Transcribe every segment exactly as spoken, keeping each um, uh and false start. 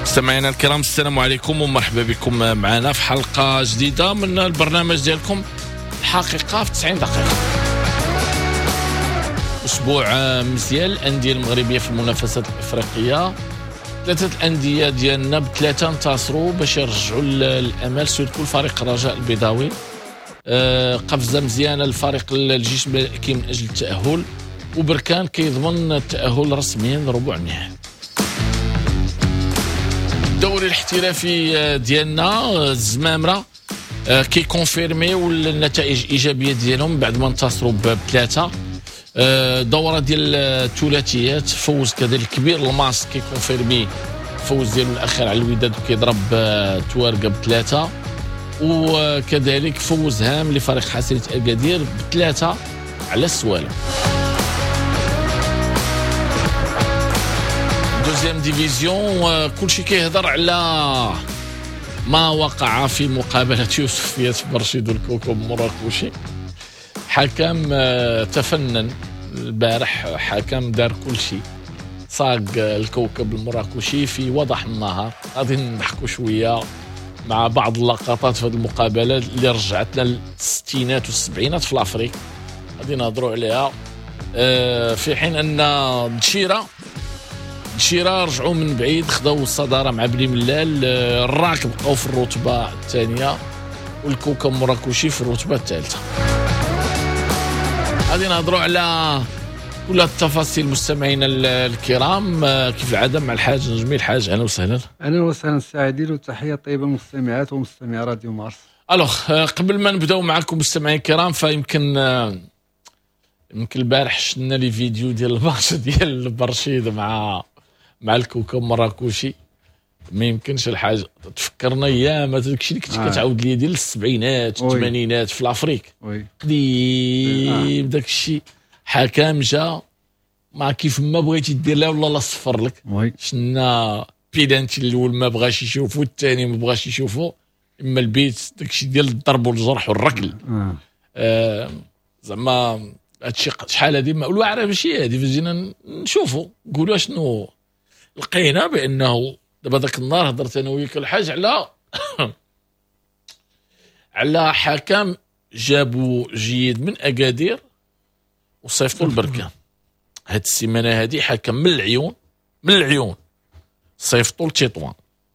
مستمعينا الكرام السلام عليكم ومرحبا بكم معنا في حلقة جديدة من البرنامج ديالكم الحقيقة في تسعين دقيقة. أسبوع مزيان الأندية المغربية في المنافسات الإفريقية، ثلاثة الأندية ديالنا بثلاثة انتصروا باش يرجعوا الأمل، سورتو الفريق الرجاء البيضاوي أه قفزة مزيانة الفريق الجيش الملكي من أجل التأهل، وبركان كيضمن التأهل رسميا لربع النهائي. الدوري الاحترافي ديالنا الزمامرة كي كونفيرمي والنتائج ايجابيه ديالهم بعد ما انتصروا بثلاثه. دوره ديال الثلاثيات فوز كذلك كبير الماس كي كونفيرمي فوز ديالو الاخير على الوداد وكيضرب توارقه بثلاثه، وكذلك فوز هام لفريق حاسيلة اكادير بثلاثه على السوالم. دوزيام ديفيزيون كلشي كيهضر على ما وقع في مقابلة يوسفية برشيد والكوكب مراكشي. حكم تفنن البارح، حكم دار كل شيء، صاق الكوكب المراكشي في وضح النهار. غادي نحكوا شوية مع بعض اللقطات في هذه المقابلة اللي رجعتنا للستينات والسبعينات في الأفريق، غادي نهضروا عليها. في حين أن دشيرة دشيرة رجعوا من بعيد، خذوا الصدارة مع بني ملال، الراكب بقاو في الرتبة الثانية والكوكب مراكشي في الرتبة الثالثة. غادي نهضروا على كل التفاصيل مستمعينا الكرام كيف العادة مع الحاج نجمي. الحاج أهلا وسهلا. أهلا وسهلا سعيدين، وتحية طيبة للمستمعات ومستمعي راديو مارس. ألوغ قبل ما نبداو معكم مستمعين الكرام، فيمكن يمكن البارح شفنا لي فيديو ديال الماتش ديال برشيد مع مع الكوكب مراكشي. ما يمكنش الحاجه تفكرنا ايام هذاك الشيء اللي كنت آه. كتعاود لي ديال السبعينات والثمانينات في الافريق قديم. آه. داك الشيء حكام جا ما كيف ما بغيتي دير لا ولا لا صفر لك. شنا بيدانتي الاول ما بغاش يشوفو، الثاني ما بغاش يشوفو، اما البيت داك الشيء ديال الضرب والجرح والركل. آه. آه. زعما هادشي شحال هادي والواعره ماشي هادي، فجينا نشوفوا نقولوا شنو لقينا بانه دابا ذاك النهار هضرت انا وياك الحاج على على حكم جابوا جيد من اكادير وصيفطوا لبركان. هاد السيمانه هادي حكم من العيون من العيون صيفطوا لتطوان.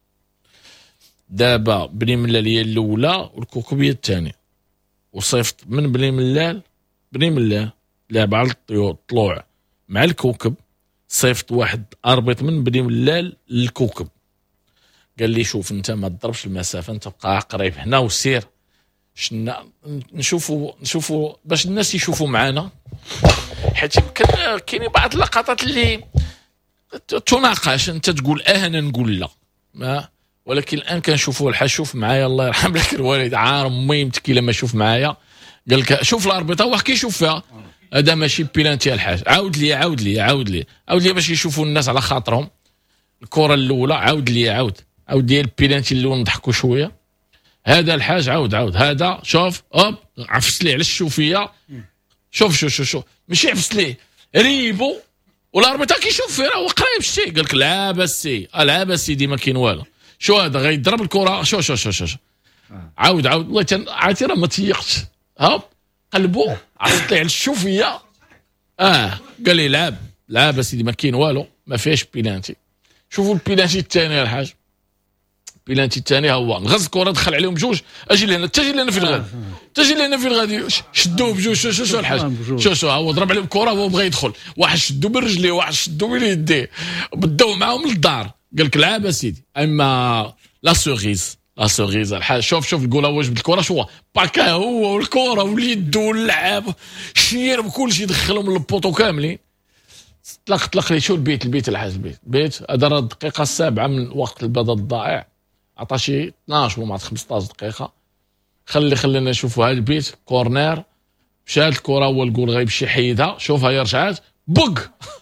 دابا بني ملال هي الاولى والكوكبيه الثانيه، وصيفط من بني ملال بني ملال لعب على الطلوع مع الكوكب، صيفط واحد اربط من بني ملال للكوكب، قال لي شوف انت ما تضربش المسافه، انت بقى قريب هنا وسير. شنا نشوفوا نشوفوا باش الناس يشوفوا معنا، حيت يمكن كاينين بعض اللقطات اللي تناقش، انت تقول اه انا نقول لا، ما ولكن الان كنشوفوا الحاج. شوف معايا الله يرحم لك الوالد، عار امي متكي لما شوف معايا قال لك شوف الاربطه واحد كيشوف فيها، هذا ماشي بيلانتي الحاج. عاود لي عاود لي عاود لي عاود لي باش يشوفوا الناس على خاطرهم. الكره الاولى عاود لي عاود عاود لي البيلانتي الاول نضحكوا شويه. هذا الحاج عاود عاود هذا شوف اوب عفس لي على الشوفيه. شوف شوف شوف شوف ماشي عفس لي ريبو والاربطه كيشوف فيه راه قريب شتي. قال لك لا بسي لا بسي ديما كاين والو. شو هذا غيضرب الكره شو شو شو شو عاود عاود والله عرفتي راه ما تيقتش. هوب قلبو عرفت لي على الشوفيه. اه قال لي لعب لعب سيدي ما كاين والو، ما فيهاش بيلانتي. شوفوا البيلانتي الثاني الحاج، البيلانتي الثاني هو نغز الكره دخل عليهم بجوج. اجي لهنا تجي لهنا في الغادي تجي لهنا في الغادي شدوه بجوج. شو شو شو الحاج شو شو هو ضرب عليهم الكره وهو بغى يدخل، واحد شدو برجليه واحد شدو بيديه بداو معاهم للدار. قال لك لعب سيدي. اما لا سوغيز لا سوغيز الحاج شوف شوف الجوله واش بالكره شو باكا هو والكره واليد واللعاب شير بكل شيء دخلهم للبوطو كاملين. طلق طلق لي شو البيت البيت الحاج البيت بيت هذا راه الدقيقه السابعه من وقت البدل الضائع، عطا شي اثناش وما خمسطاش دقيقه. خلي خلينا نشوفوا هذا البيت كورنير، مشات الكره هو الجول غيمشي يحيدها. شوف هي رجعات بوق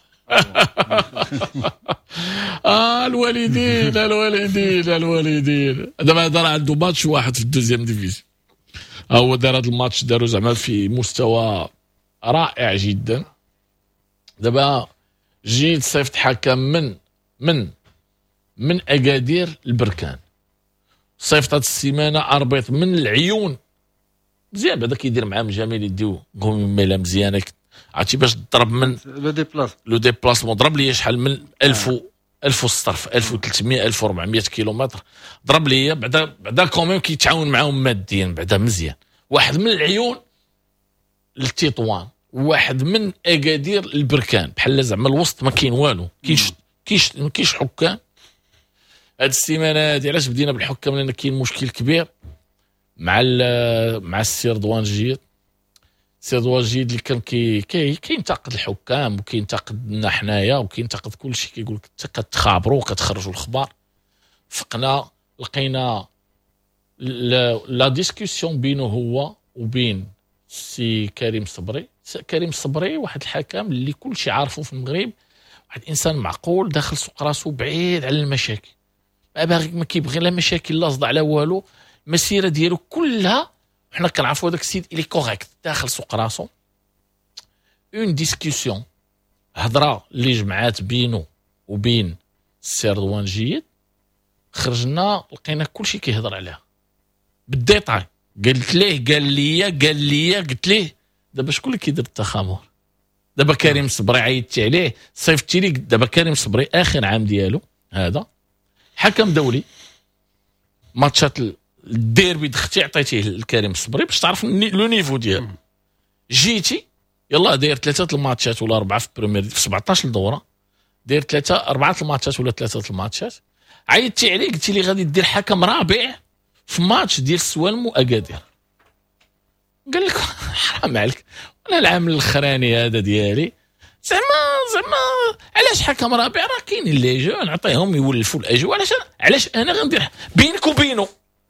اه الوالدين الوالدين الوالدين. دابا هذا راه عنده ماتش واحد في الدوزيام ديفيزيون، هو دار هذا الماتش دارو زعما في مستوى رائع جدا. دابا جيت صيفط حكم من من من اكادير البركان. صيفط هاد السيمانه اربط من العيون مزيان، بعدا كيدير معاهم جميل يديو قوم ميلا مزيانه. عرفتي باش تضرب من لو ديبلاس لو ديبلاسمون ضرب لي شحال من ألف و ألف وسطرف ألف وثلاثمية ألف وأربعمية كيلومتر ضرب لي. بعدا بعدا كوميم كيتعاون معاهم ماديا بعدا مزيان. واحد من العيون للتطوان، واحد من اكادير البركان، بحال زعما الوسط ما كاين والو، كاينش كاينش ما كاينش حكام. هاد السيمانه هادي علاش بدينا بالحكام؟ لان كاين مشكل كبير مع مع السير دوان جيد. السير دوان جيد اللي كان كي كينتقد الحكام وكينتقدنا حنايا وكينتقد كل شيء، كيقول لك انت كتخابروا وكتخرجوا الخبار. فقنا لقينا لا ديسكسيون بينه هو وبين سي كريم صبري. كريم صبري واحد الحكم اللي كل شيء عارفه في المغرب، واحد انسان معقول داخل سوق راسو بعيد على المشاكل، ما باغي ما كيبغي لا مشاكل لا صداع لا والو. المسيره ديالو كلها حنا كنعرفوا هذاك السيد اللي كوريكت داخل سوق راسو. اون ديسكسيون هضره اللي جمعات بينه وبين السير دوان جيد، خرجنا لقينا كل شيء كيهضر عليها بالديتاي. قلت ليه قال لي قال لي قلت ليه دابا شكون اللي كيدير التخامر؟ دابا كريم صبري عيطتي عليه صيفطتي لي. دابا كريم صبري اخر عام ديالو هذا حكم دولي، ماتشات الديربي دختي عطيتيه لكريم صبري باش تعرف لو نيفو ديالو. جيتي يلا داير ثلاثه الماتشات ولا اربعه في بريمير في سبعطاش دوره، داير ثلاثه اربعه الماتشات ولا ثلاثه الماتشات، عيطتي عليه قلتي لي غادي دير حكم رابع في ماتش ديال السوالم واكادير. قال لك حرام عليك، انا العام الاخراني هذا ديالي زعما زعما علاش حكم رابع؟ راه كاينين لي جون نعطيهم يولفوا الاجواء، علاش علاش انا غندير بينك وبينه؟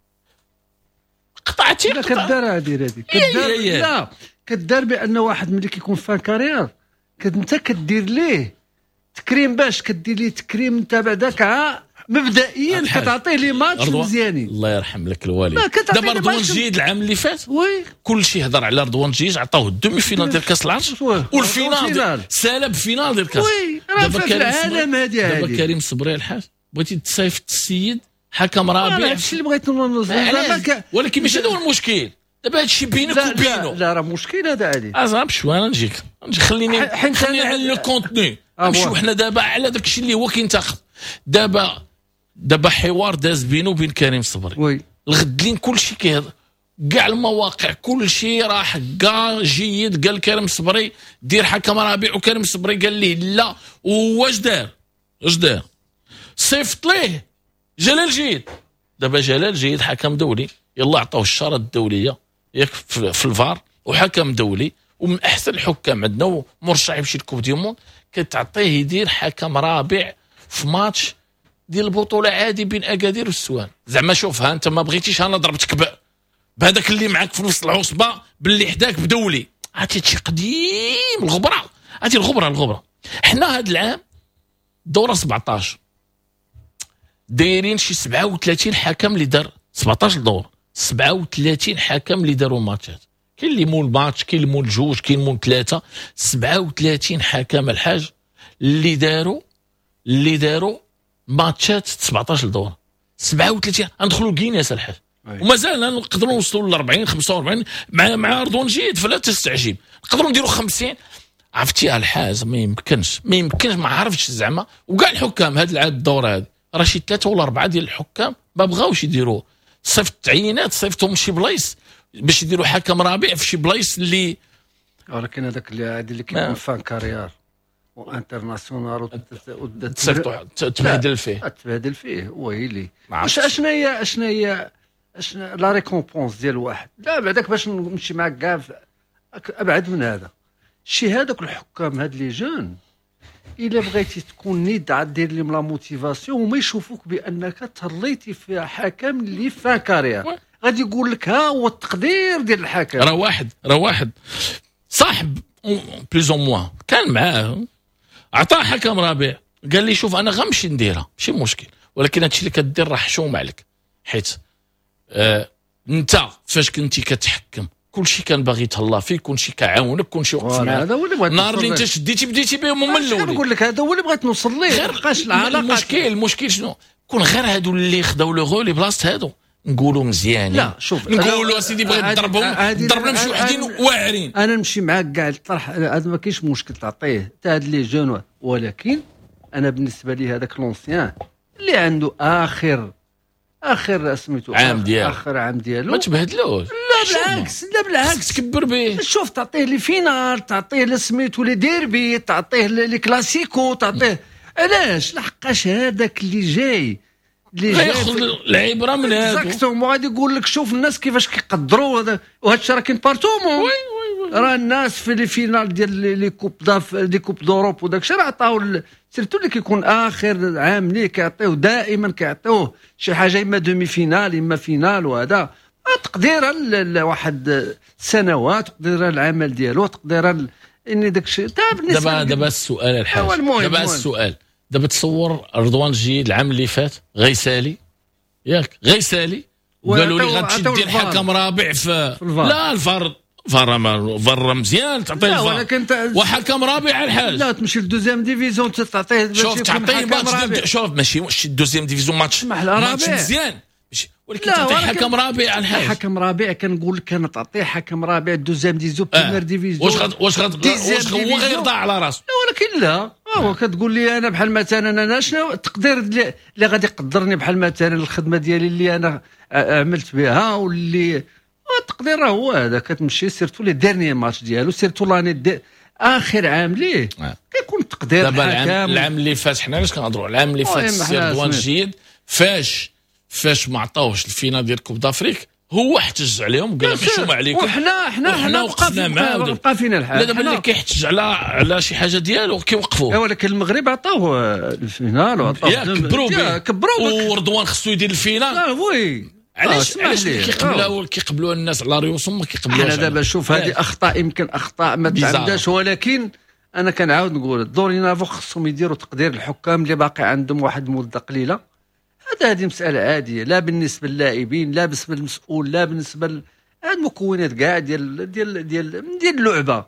قطعتي لا كدار هادي هادي كدار لا كدار بان واحد ملي كيكون فان كارير انت كدير ليه تكريم، باش كدير ليه تكريم انت بعداك ع مبدئيا كتعطيه لي ماتش مزيانين. الله يرحم لك الوالد. دابا رضوان جيد العام اللي فات وي كل شيء هضر على رضوان جيد، عطاوه الدومي فينال ديال كاس العرش والفينال سالب فينال ديال كاس. دابا في العالم هادي دابا كريم صبري الحاج بغيتي تصيفط السيد حكم رابع. هادشي اللي بغيت نوصل، ولكن ماشي هذا هو المشكل. دابا هادشي بينك وبينه. لا راه مشكل هذا عادي. ازعم شويه انا نجيك نجي خليني خليني على لو كونتوني. نمشيو حنا دابا على داك الشيء اللي هو كينتقد. دابا دابا حوار داز بينه وبين كريم صبري وي الغد لين كل شيء كيهضر كاع المواقع كل شيء راح كاع جيد. قال كريم صبري دير حكم رابع وكريم صبري قال ليه لا. واش دار؟ اش دار؟ صيفط ليه جلال جيد. دابا جلال جيد حكم دولي، يلا عطاوه الشاره الدوليه ياك في الفار وحكم دولي ومن احسن الحكام عندنا ومرشح يمشي لكوب دي موند، كتعطيه يدير حكم رابع في ماتش ديال البطوله عادي بين اكادير والسوان. زعما شوف ها انت ما بغيتيش انا ضربتك بهذاك اللي معاك في نص العصبه باللي حداك بدولي. عرفتي شي قديم الغبره، هاتي الغبره الغبره. حنا هذا العام دوره سبعطاش دايرين شي سبعة وثلاثين حكم اللي دار سبعطاش دور، سبعة وثلاثين حكم اللي داروا ماتشات. كاين اللي مول ماتش، كاين اللي مول جوج، كاين مول ثلاثه. سبعة وثلاثين حكم الحاج اللي داروا اللي داروا ماتشات سبعطاش دور. سبعة وثلاثين ندخلوا كينيس الحاج ومازال نقدروا نوصلوا ل أربعين خمسة وأربعين مع مع رضوان جيد فلا تستعجب. نقدروا نديروا خمسين. عرفتي الحاج ما يمكنش ما يمكنش ما عرفتش زعما. وكاع الحكام هذا العاد الدور هذا راه شي ثلاثه ولا اربعه ديال الحكام ما بغاوش يديروه. صيفط تعيينات صيفطهم شي بلايص باش يديروا حكم رابع في شي بلايص اللي ولكن هذاك اللي عادي اللي كيكون فان كارير وانترناسيونال تصيفطوا تبهدل فيه تبهدل فيه ويلي. واش اشنا هي اشنا هي اشنا لا ريكومبونس ديال واحد؟ لا بعداك باش نمشي معاك كاع ابعد من هذا شي. هذوك الحكام هاد لي جون الا بغيتي تكون نيد عاد دير لهم لا موتيفاسيون وما يشوفوك بانك تهليتي في حكم اللي فان كارير، غادي يقول لك ها هو التقدير ديال الحكم. راه واحد راه واحد صاحب بلوز او موان كان معاه عطاه حكم رابع قال لي شوف انا غنمشي نديرها ماشي مشكل، ولكن هادشي اللي كدير راه حشوم عليك. حيت آه انت فاش كنتي كتحكم كل شيء كان باغي يتهلا فيك، كل شيء كيعاونك، كل شيء وقف معاك. هذا هو اللي بغيت نهار اللي انت شديتي بديتي بهم هما الاولين. نقول لك هذا هو اللي بغيت نوصل ليه. بقاش العلاقه. المشكل المشكل شنو؟ كون غير هادو اللي خداو لو غولي بلاصه هادو نقولوا مزيانين. لا شوف، نقولوا اسيدي بغيت نضربهم ضربنا شي وحدين واعرين. انا نمشي معاك كاع الطرح، هذا ما كاينش مشكل تعطيه حتى هاد لي جون، ولكن انا بالنسبه لي هذاك لونسيان اللي عنده اخر اخر سميتو عام ديالو، اخر عام ديالو ما تبهدلوش. لا بالعكس، لا بالعكس تكبر به. شوف تعطيه لي فينال، تعطيه لسميتو لي ديربي، تعطيه لي كلاسيكو، تعطيه علاش؟ لحقاش هذاك اللي جاي اللي جاي ياخذ العبره من هذا اكزاكتومون. غادي يقول لك شوف الناس كيفاش كيقدروا هذا، وهذا الشيء راه كاين بارتومون. راه الناس في لي فينال ديال لي كوب داف لي كوب دوروب وداك الشيء راه عطاو سيرتو اللي كيكون اخر عام ليه كيعطيوه دائما، كيعطيوه شي حاجه اما دومي فينال اما فينال، وهذا تقديرا لواحد سنوات، تقديرا العمل ديالو، تقديرا ان داك الشيء. دابا دابا السؤال الحاج، دابا السؤال دابا تصور رضوان الجيد العام اللي فات غيسالي ياك غيسالي وقالوا لي غتشدي الحكم رابع في لا الفار فار فار مزيان تعطيه الفار وحكم رابع الحاج. لا تمشي للدوزيام ديفيزيون تعطيه، شوف تعطيه ماتش، شوف ماشي واش الدوزيام ديفيزيون ماتش ماتش مزيان، ولكن تعطيه حكم رابع الحاج. حكم رابع كنقول لك انا تعطيه حكم رابع الدوزيام ديزو بريمير ديفيزيون. واش غد واش غد واش هو غيرضى على راسه؟ ولكن لا هو كتقول لي انا بحال مثلا انا شنو التقدير اللي غادي يقدرني بحال مثلا الخدمه ديالي اللي انا عملت بها، واللي التقدير راه هو هذا. كتمشي سيرتو لي ديرني ماتش ديالو، سيرتو لاني اخر عام ليه كيكون التقدير. دابا العام, العام اللي فات حنا علاش كنهضروا العام اللي فات السي رضوان الجيد فاش فاش ما عطاوش الفينال ديال كوب دافريك هو احتج عليهم وقال لهم حشومه عليكم، وحنا حنا حنا وقفنا معاه بقى فينا الحال. لا دابا اللي كيحتج على على شي حاجه ديالو كيوقفوه. ولكن المغرب عطاوه الفينال وعطاوه كبروا به كبروا ورضوان خصو يدير الفينال. اه وي علاش علاش كيقبلوا كيقبلوا الناس على ريوسهم ما كيقبلوش؟ انا دابا شوف هذه اخطاء، يمكن اخطاء ما تعمداش، ولكن انا كنعاود نقول الدور ينافو خصهم يديروا تقدير الحكام اللي باقي عندهم واحد المده قليله. هذا هذه مساله عاديه، لا بالنسبه للاعبين لا بالنسبه للمسؤول لا بالنسبه ل المكونات كاع ديال ديال ديال ديال اللعبه.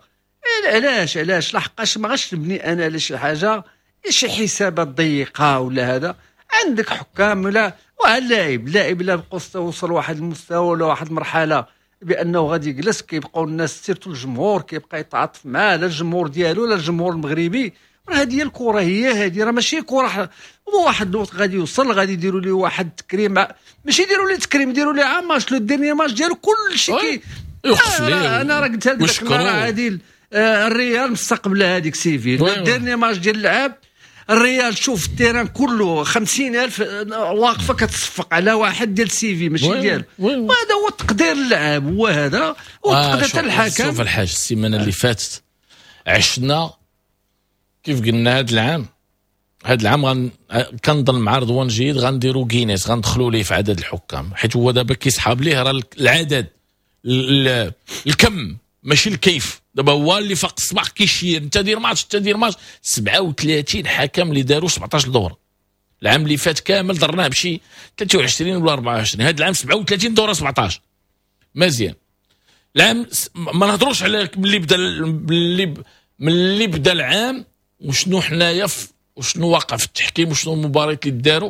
علاش علاش لحقاش ما غاش تبني انا على شي حاجه شي حسابات ضيقه ولا هذا. عندك حكام ولا واللاعب لاعب لا بقى وصل واحد المستوى ولا واحد المرحله بانه غادي يجلس كيبقاو الناس سيرتو الجمهور كيبقى يتعاطف معاه، لا الجمهور ديالو لا الجمهور المغربي. راه هذه هي الكره، هي هذه راه ماشي كره. واحد الوقت غادي يوصل غادي يديروا ليه واحد التكريم، ماشي يديروا ليه تكريم يديروا ليه عام ماتش لو ديرني ماتش ديالو كل شيء كي يوقف ليه. انا راه قلت لك المره هذه الريال مستقبل هذيك سيفي ديرني ماتش ديال اللعاب. الريال شوف التيران كله خمسين ألف واقفه كتصفق على واحد ديال سيفي ماشي ديالو. وهذا هو تقدير اللعاب، هو هذا هو تقدير الحكم. شوف الحاج السيمانه اللي فاتت عشنا كيف قلنا هذا العام هذا العام غن... كنظن مع رضوان جيد غنديروا كينيس غندخلوا ليه في عدد الحكام، حيت هو دابا كيسحاب ليه راه العدد ال... الكم ماشي الكيف. دابا هو اللي فوق الصباح كيشير انت دير ماتش انت دير ماتش. سبعة وثلاثين حكم اللي داروا سبعطاش دوره. العام اللي فات كامل درناه بشي ثلاثة وعشرين ولا أربعة وعشرين، هذا العام سبعة وثلاثين دوره سبعطاش. مزيان. العام ما نهضروش على ملي بدا ملي ملي بدا العام وشنو حنايا وشنو واقع في التحكيم وشنو المباريات اللي داروا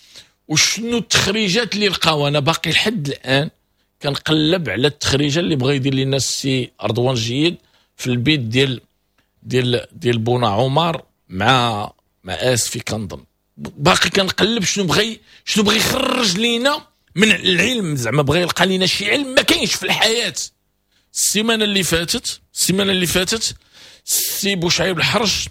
وشنو التخريجات اللي لقاو. انا باقي لحد الان كنقلب على التخريجه اللي بغى يدير لنا السي رضوان جيد في البيت ديال ديال ديال بونا عمر مع مع اسفي كنظن. باقي كنقلب شنو بغى شنو بغى يخرج لينا من العلم، زعما بغى يلقى لنا شي علم ما كاينش في الحياه. السيمانه اللي فاتت السيمانه اللي فاتت السي بوشعيب الحرج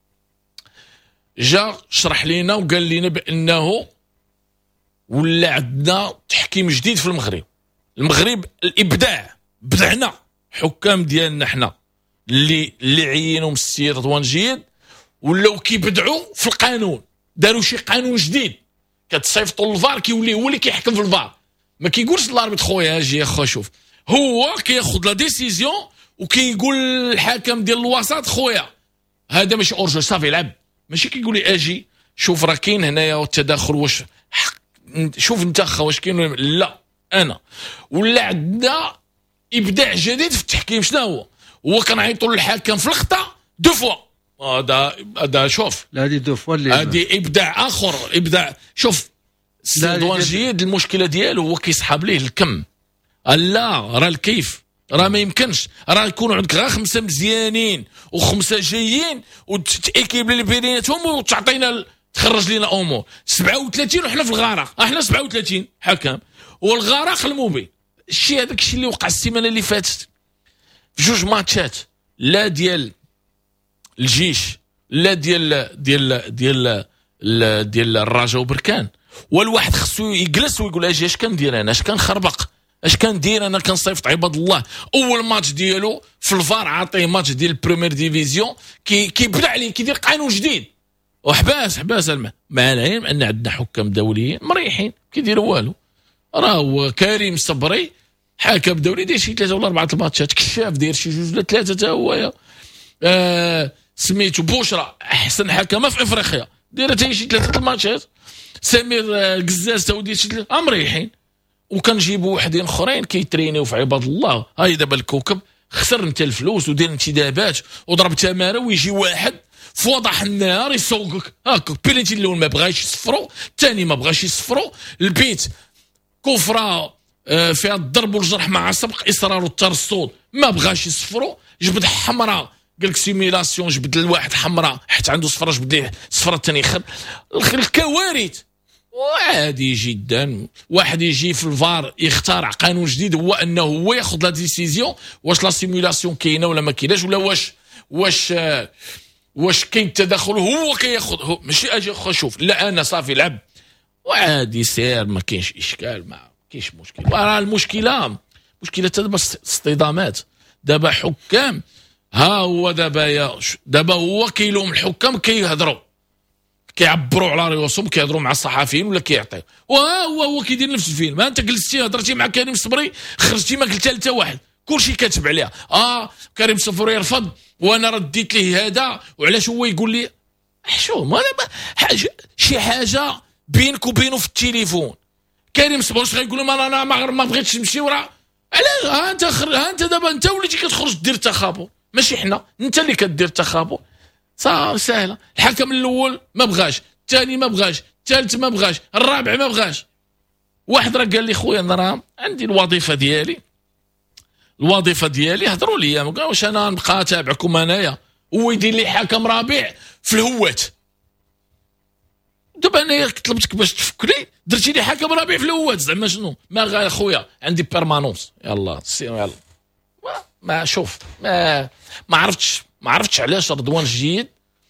جا شرح لينا وقال لنا بانه ولا عندنا تحكيم جديد في المغرب. المغرب الابداع بدعنا حكام ديالنا حنا اللي اللي عينهم السي رضوان جيد ولاو كيبدعوا في القانون. داروا شي قانون جديد كتصيفطوا الفار كيولي هو اللي كيحكم في الفار. ما كيقولش الاربيت خويا اجي يا خو شوف، هو كياخذ لا ديسيزيون وكيقول الحكم ديال الوسط خويا هذا ماشي اورجو صافي لعب. ماشي كيقول لي اجي شوف راه كاين هنايا التداخل واش شوف انت واش كاين لا. انا ولا عندنا ابداع جديد في التحكيم. شنو هو؟ هو كنعيطوا للحكم في الخطا دو فوا. هذا هذا شوف لا هذه دو فوا اللي هذه ابداع اخر. ابداع. شوف رضوان جيد المشكله ديالو هو كيسحب ليه الكم. لا راه الكيف راه ما يمكنش. راه يكونوا عندك غير خمسه مزيانين وخمسه جايين وتاكيب لي بيناتهم وتعطينا تخرج لنا امور. سبعة وثلاثين وحنا في الغرق. احنا سبعة وثلاثين حكم والغرق الموبي. الشيء هذاك الشيء اللي وقع السيمانه اللي فاتت في جوج ماتشات، لا ديال الجيش لا ديال ديال ديال ديال, ديال الرجاء وبركان. والواحد خصو يجلس ويقول اجي اش كندير انا، اش كنخربق، اش كندير انا. كنصيفط عباد الله اول ماتش ديالو في الفار عاطيه ماتش ديال البريمير ديفيزيون كي كيبدا عليه كيدير قانون جديد وحباس حباس الماء. مع العلم ان عندنا حكام دوليين مريحين كيديروا والو. راه هو كريم صبري حكم دولي داير شي ثلاثه ولا اربعه الماتشات، كشاف داير شي جوج ولا ثلاثه حتى هو. آه سميتو بوشرا احسن حكمه في افريقيا دايره حتى شي ثلاثه الماتشات. سمير قزاز تو داير شي ثلاثه مريحين. وكنجيبوا وحدين اخرين كيترينيو في عباد الله. هاي دابا الكوكب خسر انت الفلوس ودير انتدابات وضرب تماره ويجي واحد في وضح النهار يسوقك هاكا. بيلينتي الاول ما بغاش يصفروا، الثاني ما بغاش يصفروا، البيت كفره آه فيها الضرب والجرح مع سبق اصرار والترصد ما بغاش يصفروا. جبد حمراء قال لك سيميلاسيون، جبد الواحد حمراء حتى عنده صفره جبد ليه صفره الثاني خد. الكوارث وعادي جدا. واحد يجي في الفار يخترع قانون جديد هو انه هو ياخذ لا ديسيزيون واش لا سيميلاسيون كاينه ولا ما كايناش، ولا واش واش آه واش كاين تدخل هو كياخذ. ماشي اجي شوف لا انا صافي لعب وعادي سير ما كاينش اشكال ما كاينش مشكل. راه المشكله مشكله دابا اصطدامات. دابا حكام ها هو دابا يا دابا هو كيلوم الحكام كيهضروا كيعبروا على رؤوسهم كيهضروا مع الصحفيين ولا كيعطيو. وها هو هو كيدير نفس الفيلم. انت جلستي هضرتي مع كريم صبري خرجتي ما قلت حتى واحد كلشي كاتب عليها. اه كريم صبري يرفض وانا رديت ليه هذا وعلاش هو يقول لي حشو ما حاجه شي حاجه بينك وبينه في التليفون. كريم صبري واش غيقول له انا ما, ما بغيتش نمشي وراه علاش؟ ها انت خر... ها انت دابا انت وليتي كتخرج دير تخابر ماشي حنا، انت اللي كدير تخابر. صافي سهله. الحكم الاول ما بغاش، الثاني ما بغاش، الثالث ما بغاش، الرابع ما بغاش. واحد راه قال لي خويا انا راه عندي الوظيفه ديالي الوظيفه ديالي هضروا لي واش انا نبقى تابعكم انايا هو يدير لي حكم رابع في الهوات. دابا انايا طلبتك باش تفكري درتي لي حكم رابع في الهوات زعما شنو؟ ما غير خويا عندي بيرمانونس يلا يلا ما شوف ما ما عرفتش ما عرفتش علاش رضوان جيد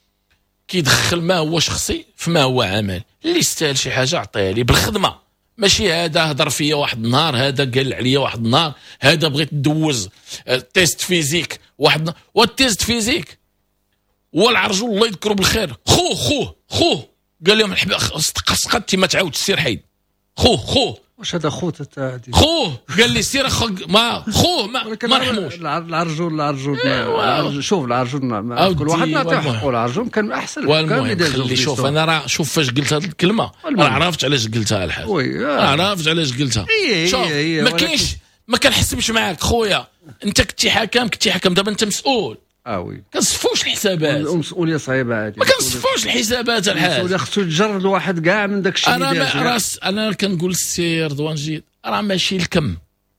كيدخل ما هو شخصي فما هو عمل. اللي يستاهل شي حاجه عطيها لي بالخدمه، ماشي هذا هضر فيا واحد النهار، هذا قال عليا واحد النهار، هذا بغيت ندوز تيست فيزيك واحد نهار. والتيست فيزيك والعرجول الله يذكره بالخير خوه خوه خوه قال لهم سقطتي ما تعاودش سير حيد خوه خوه. واش هذا خوه تاع خوه قال لي سير ما خوه ما ما رحموش. العرجول العرجول شوف العرجول ما كل واحد نعطيه حقه. العرجول كان احسن. والمهم خلي شوف انا راه شوف فاش قلت هذه الكلمه راه عرفت علاش قلتها الحاج. عرفت علاش قلتها. شوف ما كاينش ما كنحسبش معاك خويا. انت كنتي حكم كنتي حكم دابا انت مسؤول. اه وي كنصفوش الحسابات. المسؤوليه صعيبه عادي. ما كنصفوش الحسابات الحاج. المسؤوليه خصو يتجرد واحد كاع من داك الشيء اللي داير. انا راس انا كنقول السي رضوان جيد راه ماشي الكم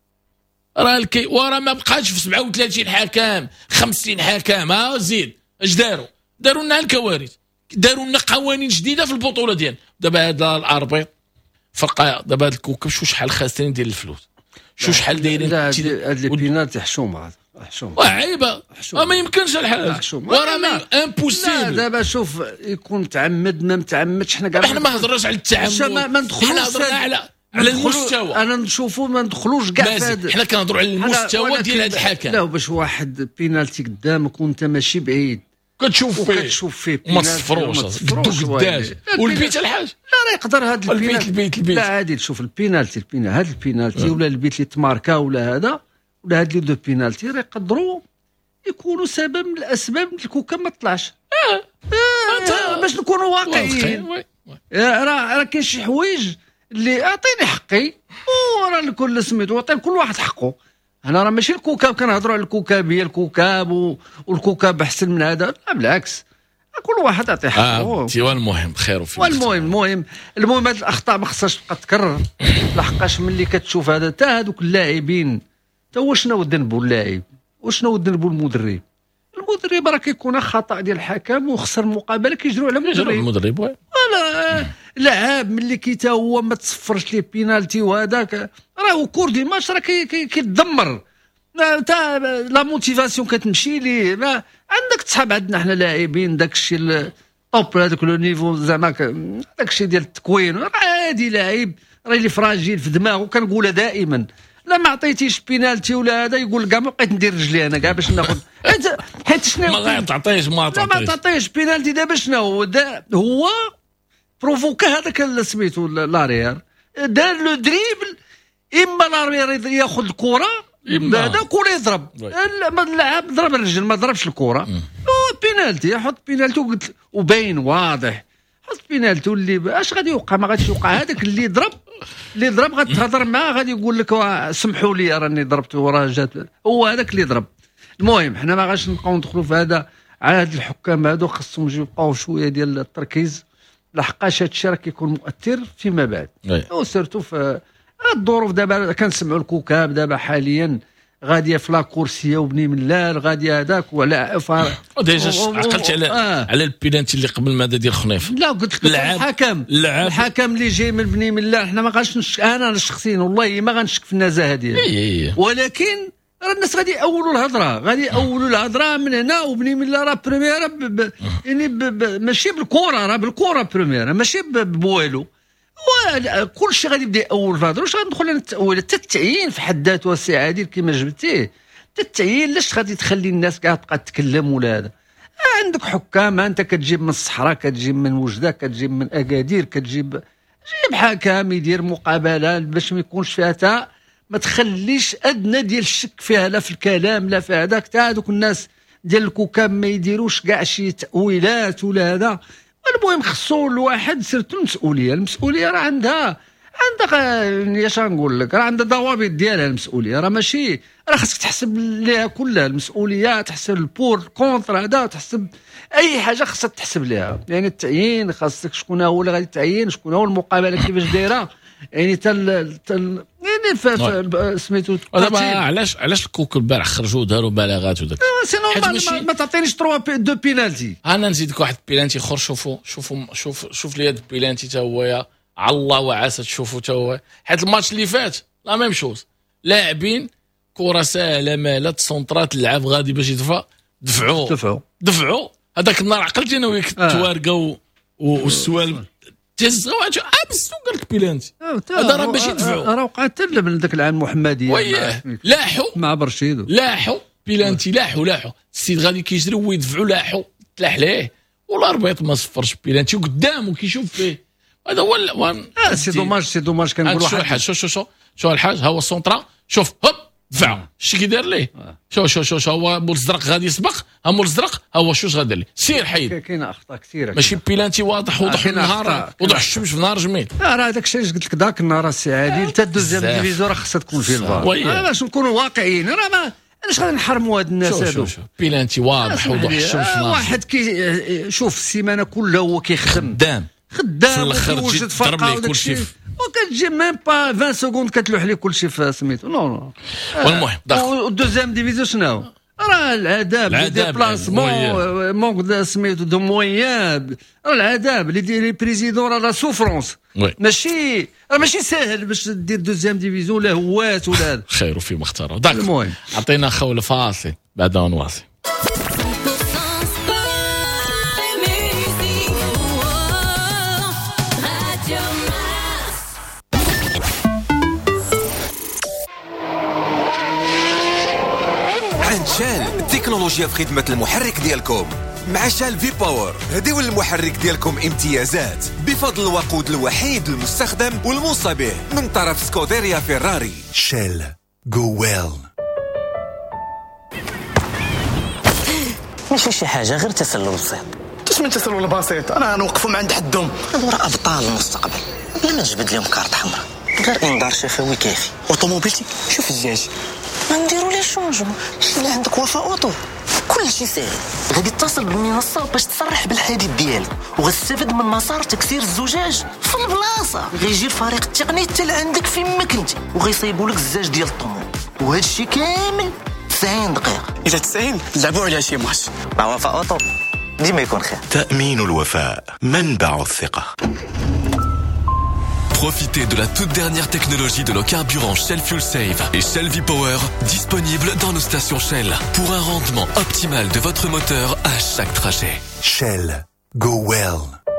راه الكي وراه ما بقاش في سبعة وثلاثين حكام خمسين حكام. ها زيد اش داروا؟ داروا لنا الكوارث، داروا لنا قوانين جديده في البطوله ديال دابا. هذا الاربيط فرق دابا هذا الكوكب شو شحال خاسرين ديال الفلوس، شو شحال دايرين. هاد لي بينالتي حشومه هذا حشومه عيبه ما يمكنش الحال وراه ما امبوسيبل. دابا شوف يكون متعمد ما متعمدش حنا كاع حنا ما هضرناش على التعمد ما ندخلوش على على المستوى. انا نشوفوا ما ندخلوش كاع في هذا. حنا كنهضروا على المستوى ديال هذا الحكم. لا باش واحد بينالتي قدامك وانت ماشي بعيد كتشوف فيه كتشوف فيه ما تصفروش قدو قداش. والبيت الحاج لا راه يقدر هذا البيت البيت البيت لا عادي تشوف البينالتي البينا هذا البينالتي ولا البيت اللي تماركا ولا هذا ولا هاد لي دو بينالتي راه يقدروا يكونوا سبب من الاسباب الكوكب ما طلعش. اه, آه باش نكونوا واقعيين. راه راه كاين شي حوايج اللي اعطيني حقي وراه لكل سميتو عطي كل واحد حقه. هنا راه ماشي الكوكاب كنهضروا على الكوكابيه الكوكاب و... والكوكاب احسن من هذا، لا بالعكس، كل واحد يعطي حقه. اه هو المهم خير في والمهم المهم المهم هاد الاخطاء ما خصهاش تبقى تكرر، لحقاش ملي كتشوف هذا حتى هذوك اللاعبين تا هو شنو ذنبو اللاعب وشنو ذنبو المدرب؟ المدرب راه كيكون خطا ديال الحكم وخسر المقابله كيجروا على المدرب المدرب ولا لعاب ملي كي تا هو ما تصفرش ليه بينالتي وهذاك راه كور دي ماتش راه كيتدمر تا لا موتيفاسيون كتمشي ليه. ما عندك تصحاب عندنا حنا لاعبين داك الشيء طوب هذاك لو نيفو زعما داك الشيء ديال التكوين راه عادي لاعب راه اللي فراجيل في دماغه كنقولها دائما لا ما عطيتيش بينالتي ولا هذا يقول كاع ما بقيت ندير رجلي انا كاع باش ناخذ حيت حيت شنو ما تعطيش ما تعطيش ما تعطيش بينالتي دابا شنو هو هو بروفوكا هذاك سميتو لاريير دار لو دريبل اما لاريير ياخذ الكره هذا كره يضرب اللاعب ضرب الرجل ما ضربش الكره بينالتي حط بينالتي وقلت وباين واضح حط بينالتي اللي اش غادي يوقع ما غاديش يوقع هذاك اللي ضرب اللي ضرب غتهضر معاه غادي يقول لك سمحوا لي راني ضربت وراه جات هو هذاك اللي ضرب. المهم حنا ما غاش نبقاو ندخلوا في هذا على هاد الحكام هادو خصهم يبقاو شويه ديال التركيز لحقاش هاد الشيء راه كيكون مؤثر فيما بعد وسيرتو في الظروف. دابا كنسمعوا الكوكاب دابا حاليا غاديه في لاكورسيه وبني ملال غاديه هذاك وعلى ديجا عقلت على آه. على البينالتي اللي قبل ما ديال خنيف لا قلت لك الحكم الحكم اللي جاي من بني ملال حنا ما غاش نشك انا شخصيا والله ما غنشك في النزاهه ديالو ولكن راه الناس غادي يأولوا الهضره غادي يأولوا الهضره من هنا وبني ملال راه بريمير يعني ماشي بالكره راه بالكره بريمير ماشي بوالو كل شيء غادي يبدا يأول في هذا واش غندخل انا التأويل حتى التعيين في حد ذاته السي عادل كما جبتيه حتى التعيين لاش غادي تخلي الناس كاع تبقى تتكلم ولا هذا عندك حكام انت كتجيب من الصحراء كتجيب من وجده كتجيب من اكادير كتجيب جيب حكام يدير مقابله باش ما يكونش فيها تا ما تخليش ادنى ديال الشك فيها لا في الكلام لا في هذاك تا هذوك الناس ديال الكوكاب ما يديروش كاع شي تأويلات ولا هذا. المهم خصو الواحد سيرتو المسؤوليه المسؤوليه راه عندها عندها اش نقول لك راه عندها ضوابط ديالها المسؤوليه راه ماشي راه خاصك تحسب ليها كلها المسؤوليه تحسب البور كونتر هذا تحسب اي حاجه خاصك تحسب ليها يعني التعيين خاصك شكون هو اللي غادي تعين شكون هو المقابله كيفاش دايره يعني تل تل يعني ف سميتو دابا علاش علاش الكوك البارح خرجوا داروا بلاغات وداك ما, ما تعطينيش ثلاثة دو بينالتي انا نزيدك واحد بينالتي اخر شوفوا شوفوا شوف شوف لي هاد البينالتي حتى هو يا الله وعسى تشوفوا حتى هو حيت الماتش اللي فات لا ميم شوز لاعبين كره سهله مالات سونطرات اللعاب غادي باش يدفع دفعوا دفعوا دفعوا هذاك النهار عقلتي انا وياك التوارقه والسوال تهزوا ابس قال لك بيلانتي هذا راه باش يدفعوا راه وقعت حتى من ذاك العام محمديه وياه لاحوا مع برشيدو لاحوا بيلانتي لاحوا لاحوا السيد غادي كيجري ويدفعوا لاحوا تلاح ليه والاربيط ما صفرش بيلانتي وقدامه كيشوف فيه هذا هو اه سي دوماج سي دوماج كنقول واحد شو شو شو شو الحاج ها هو السونطرا شوف هوب دفع شتي كي دار ليه شو شو شو هو مول الزرق غادي يسبق ها مول الزرق ها هو شوش غادي ليه سير حيد كاينه اخطاء كثيره ماشي بيلانتي واضح وضح النهار وضح الشمس في نهار جميل اه راه داك الشيء اللي قلت لك ذاك النهار السي عادل حتى الدوزيام ديفيزيون راه خاصها تكون فيه الفار باش نكونوا واقعيين راه ما علاش غادي نحرموا هاد الناس هادو بيلانتي واضح وضح الشمس في نهار واحد كي شوف السيمانه كلها هو كيخدم خدام خدام في الاخر تجي تضرب ليه كلشي وكتجي ميم با عشرين سكوند كتلوح ليه كلشي في سميتو نو نو والمهم والدوزيام ديفيزيون شنو راه العذاب لي ديبلاسمون مونك سميتو دو مويان راه العذاب لي بريزيدون راه لا سوفرونس ماشي راه ماشي ساهل باش دير دوزيام ديفيزيون لا هوات ولا هذا خير فيما اختاروا داك المهم عطينا خول فاصل بعد نواصل شال التكنولوجيا في خدمة المحرك ديالكم مع شال في باور هديو المحرك ديالكم امتيازات بفضل الوقود الوحيد المستخدم والموصى به من طرف سكوديريا فيراري. شال جو ويل. ماشي شي حاجة غير تسلل بسيط. اش من تسلل بسيط انا نوقفهم عند حدهم هادو راه ابطال المستقبل بلا ما تجبد لهم كارت حمراء غير انذار شفوي كافي. اوتوموبيلتي شوف الزاج ما ندير شونجمون اللي عندك وفاء اوطو كل شيء ساهل. غادي تتصل بالمنصه باش تصرح بالحديد ديالك وغتستافد من مسار تكسير الزجاج في البلاصه. غيجي الفريق التقني حتى لعندك فين ما كنتي وغيصايبوا لك الزاج ديال الطموح، وهذا الشيء كامل تسعين دقيقه. الى تسعين لعبوا على شي ماتش مع وفاء اوطو ديما يكون خير. تأمين الوفاء منبع الثقة. Profitez de la toute dernière technologie de nos carburants Shell Fuel Save et Shell V-Power disponibles dans nos stations Shell pour un rendement optimal de votre moteur à chaque trajet. Shell. Go well.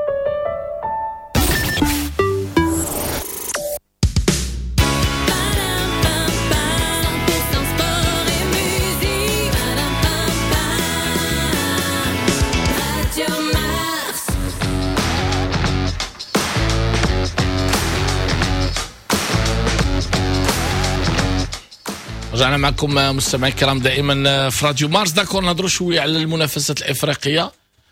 رجعنا معكم مستمعي الكرام دائما في راديو مارس. داكور نهضروا شويه على المنافسات الافريقيه.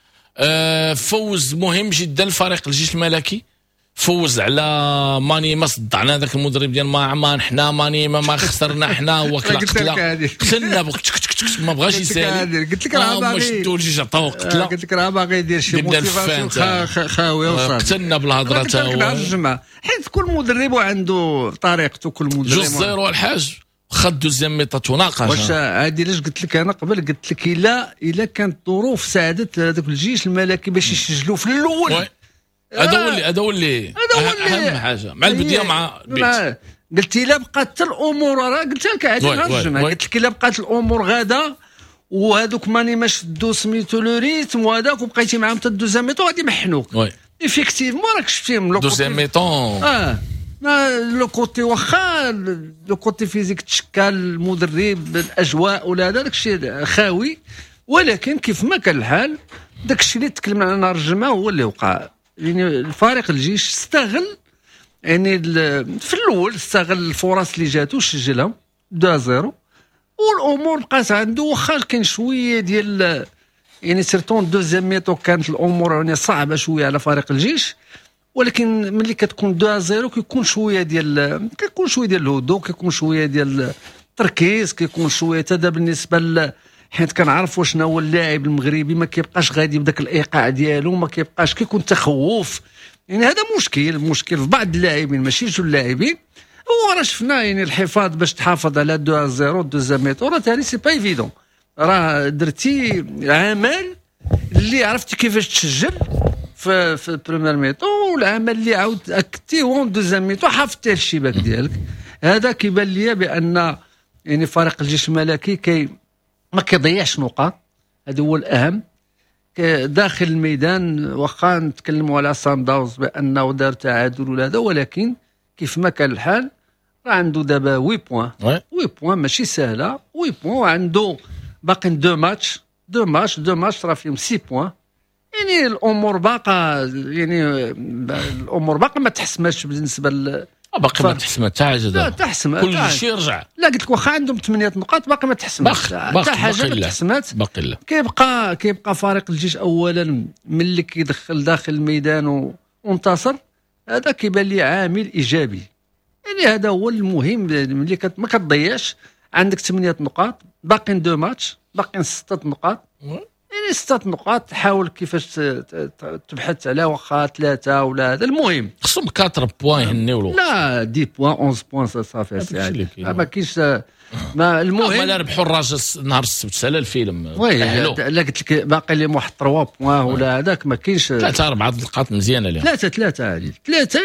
فوز مهم جدا الفريق الجيش الملكي، فوز على ماني ما صدعنا ذاك المدرب ديال ما عمان حنا ماني ما, ما خسرنا حنا وكلا قتله قتلنا ما بغاش يسالي. قلت لك راه باغي شدوا الجيش عطاوه قتله. قلت لك راه باغي يدير شي موتيفاسيون خاويه وصافي. قتلنا بالهضره تا هو الجماعه، حيت كل مدرب عنده طريقته. كل مدرب جوج زيرو الحاج خد دوزيام ميطا تناقش. واش هادي علاش قلت لك انا قبل؟ قلت لك الا الا كانت الظروف ساعدت هذاك الجيش الملكي باش يسجلوا في الاول. هذا هو اللي هذا هو اللي اهم حاجه مع البدايه مع البيت. قلت الا بقات حتى الامور راه قلت لك عادي نرجم. قلت لك الا بقات الامور غاده وهذوك ماني ما شدوا سميتو لو ريتم وهذاك وبقيتي معاهم حتى دوزيام ميطا غادي يمحنوك. ايفيكتيفمون راك شفتيهم دوزيام ميطون. اه لو كوتي واخا لو كوتي فيزيك تشكل المدرب الاجواء ولا هذا داكشي خاوي، ولكن كيف ما كان الحال داكشي اللي تكلمنا على نهار الجمعه هو اللي وقع. يعني الفريق الجيش استغل يعني في الاول استغل الفرص اللي جاتو سجلهم اثنين صفر والامور بقات عنده. واخا كاين شويه ديال يعني سيرتون دوزيام ميطو كانت الامور يعني صعبه شويه على فريق الجيش، ولكن ملي كتكون اثنين صفر كيكون شويه ديال كيكون شويه ديال الهدوء، كيكون شويه ديال التركيز، كيكون شويه تدا بالنسبه ل... حيت كنعرفوا شنو هو اللاعب المغربي ما كيبقاش غادي بداك الايقاع ديالو، ما كيبقاش كيكون تخوف. يعني هذا مشكل مشكل في بعض اللاعبين ماشي جوج اللاعبين. وراه شفنا يعني الحفاظ باش تحافظ على اثنين صفر دوزيام ميطو راه ثاني سي با ايفيدون. راه درتي عمل اللي عرفتي كيفاش تسجل في في البريمير ميطو، والعمل اللي عاود اكدتيه هو دوزيام ميطو حافظتي الشباك ديالك. هذا كيبان ليا بان يعني فريق الجيش الملكي كي ما كيضيعش نقاط. هذا هو الاهم داخل الميدان. واخا نتكلموا على سان داوز بانه دار تعادل ولا هذا، ولكن كيف ما كان الحال راه عنده دابا ثمانية بوان ثمانية بوان ماشي سهله. ثمانية بوان وعنده باقي دو ماتش دو ماتش دو ماتش راه فيهم ستة بوان. يعني الامور باقا يعني الامور باقا ما تحسماتش بالنسبه ل باقي ما تحسمات حتى حاجه. لا تحسم كل شيء يرجع. لا قلت لك واخا عندهم ثمانية نقاط باقي ما تحسماتش حتى حاجه ما تحسمات. باقي لا كيبقى كيبقى فريق الجيش اولا ملي كيدخل داخل الميدان وانتصر، هذا كيبان لي عامل ايجابي. يعني هذا هو المهم ملي كت... ما كتضيعش. عندك ثمانية نقاط باقي دو ماتش باقي ستة نقاط. يعني ستة نقاط حاول كيفاش تبحث على واخا ثلاثة ولا هذا. المهم خصهم أربعة بوان يهنيو. لا عشرة بوان إحدى عشر بوان صافي سي ما كاينش. ما المهم ما ربحوا الراجل نهار السبت سالا الفيلم. وي لا قلت لك باقي لي واحد ثلاثة بوان ولا هذاك ما كاينش. ثلاثة أربعة نقاط مزيانة اليوم. ثلاثة ثلاثة هذه ثلاثة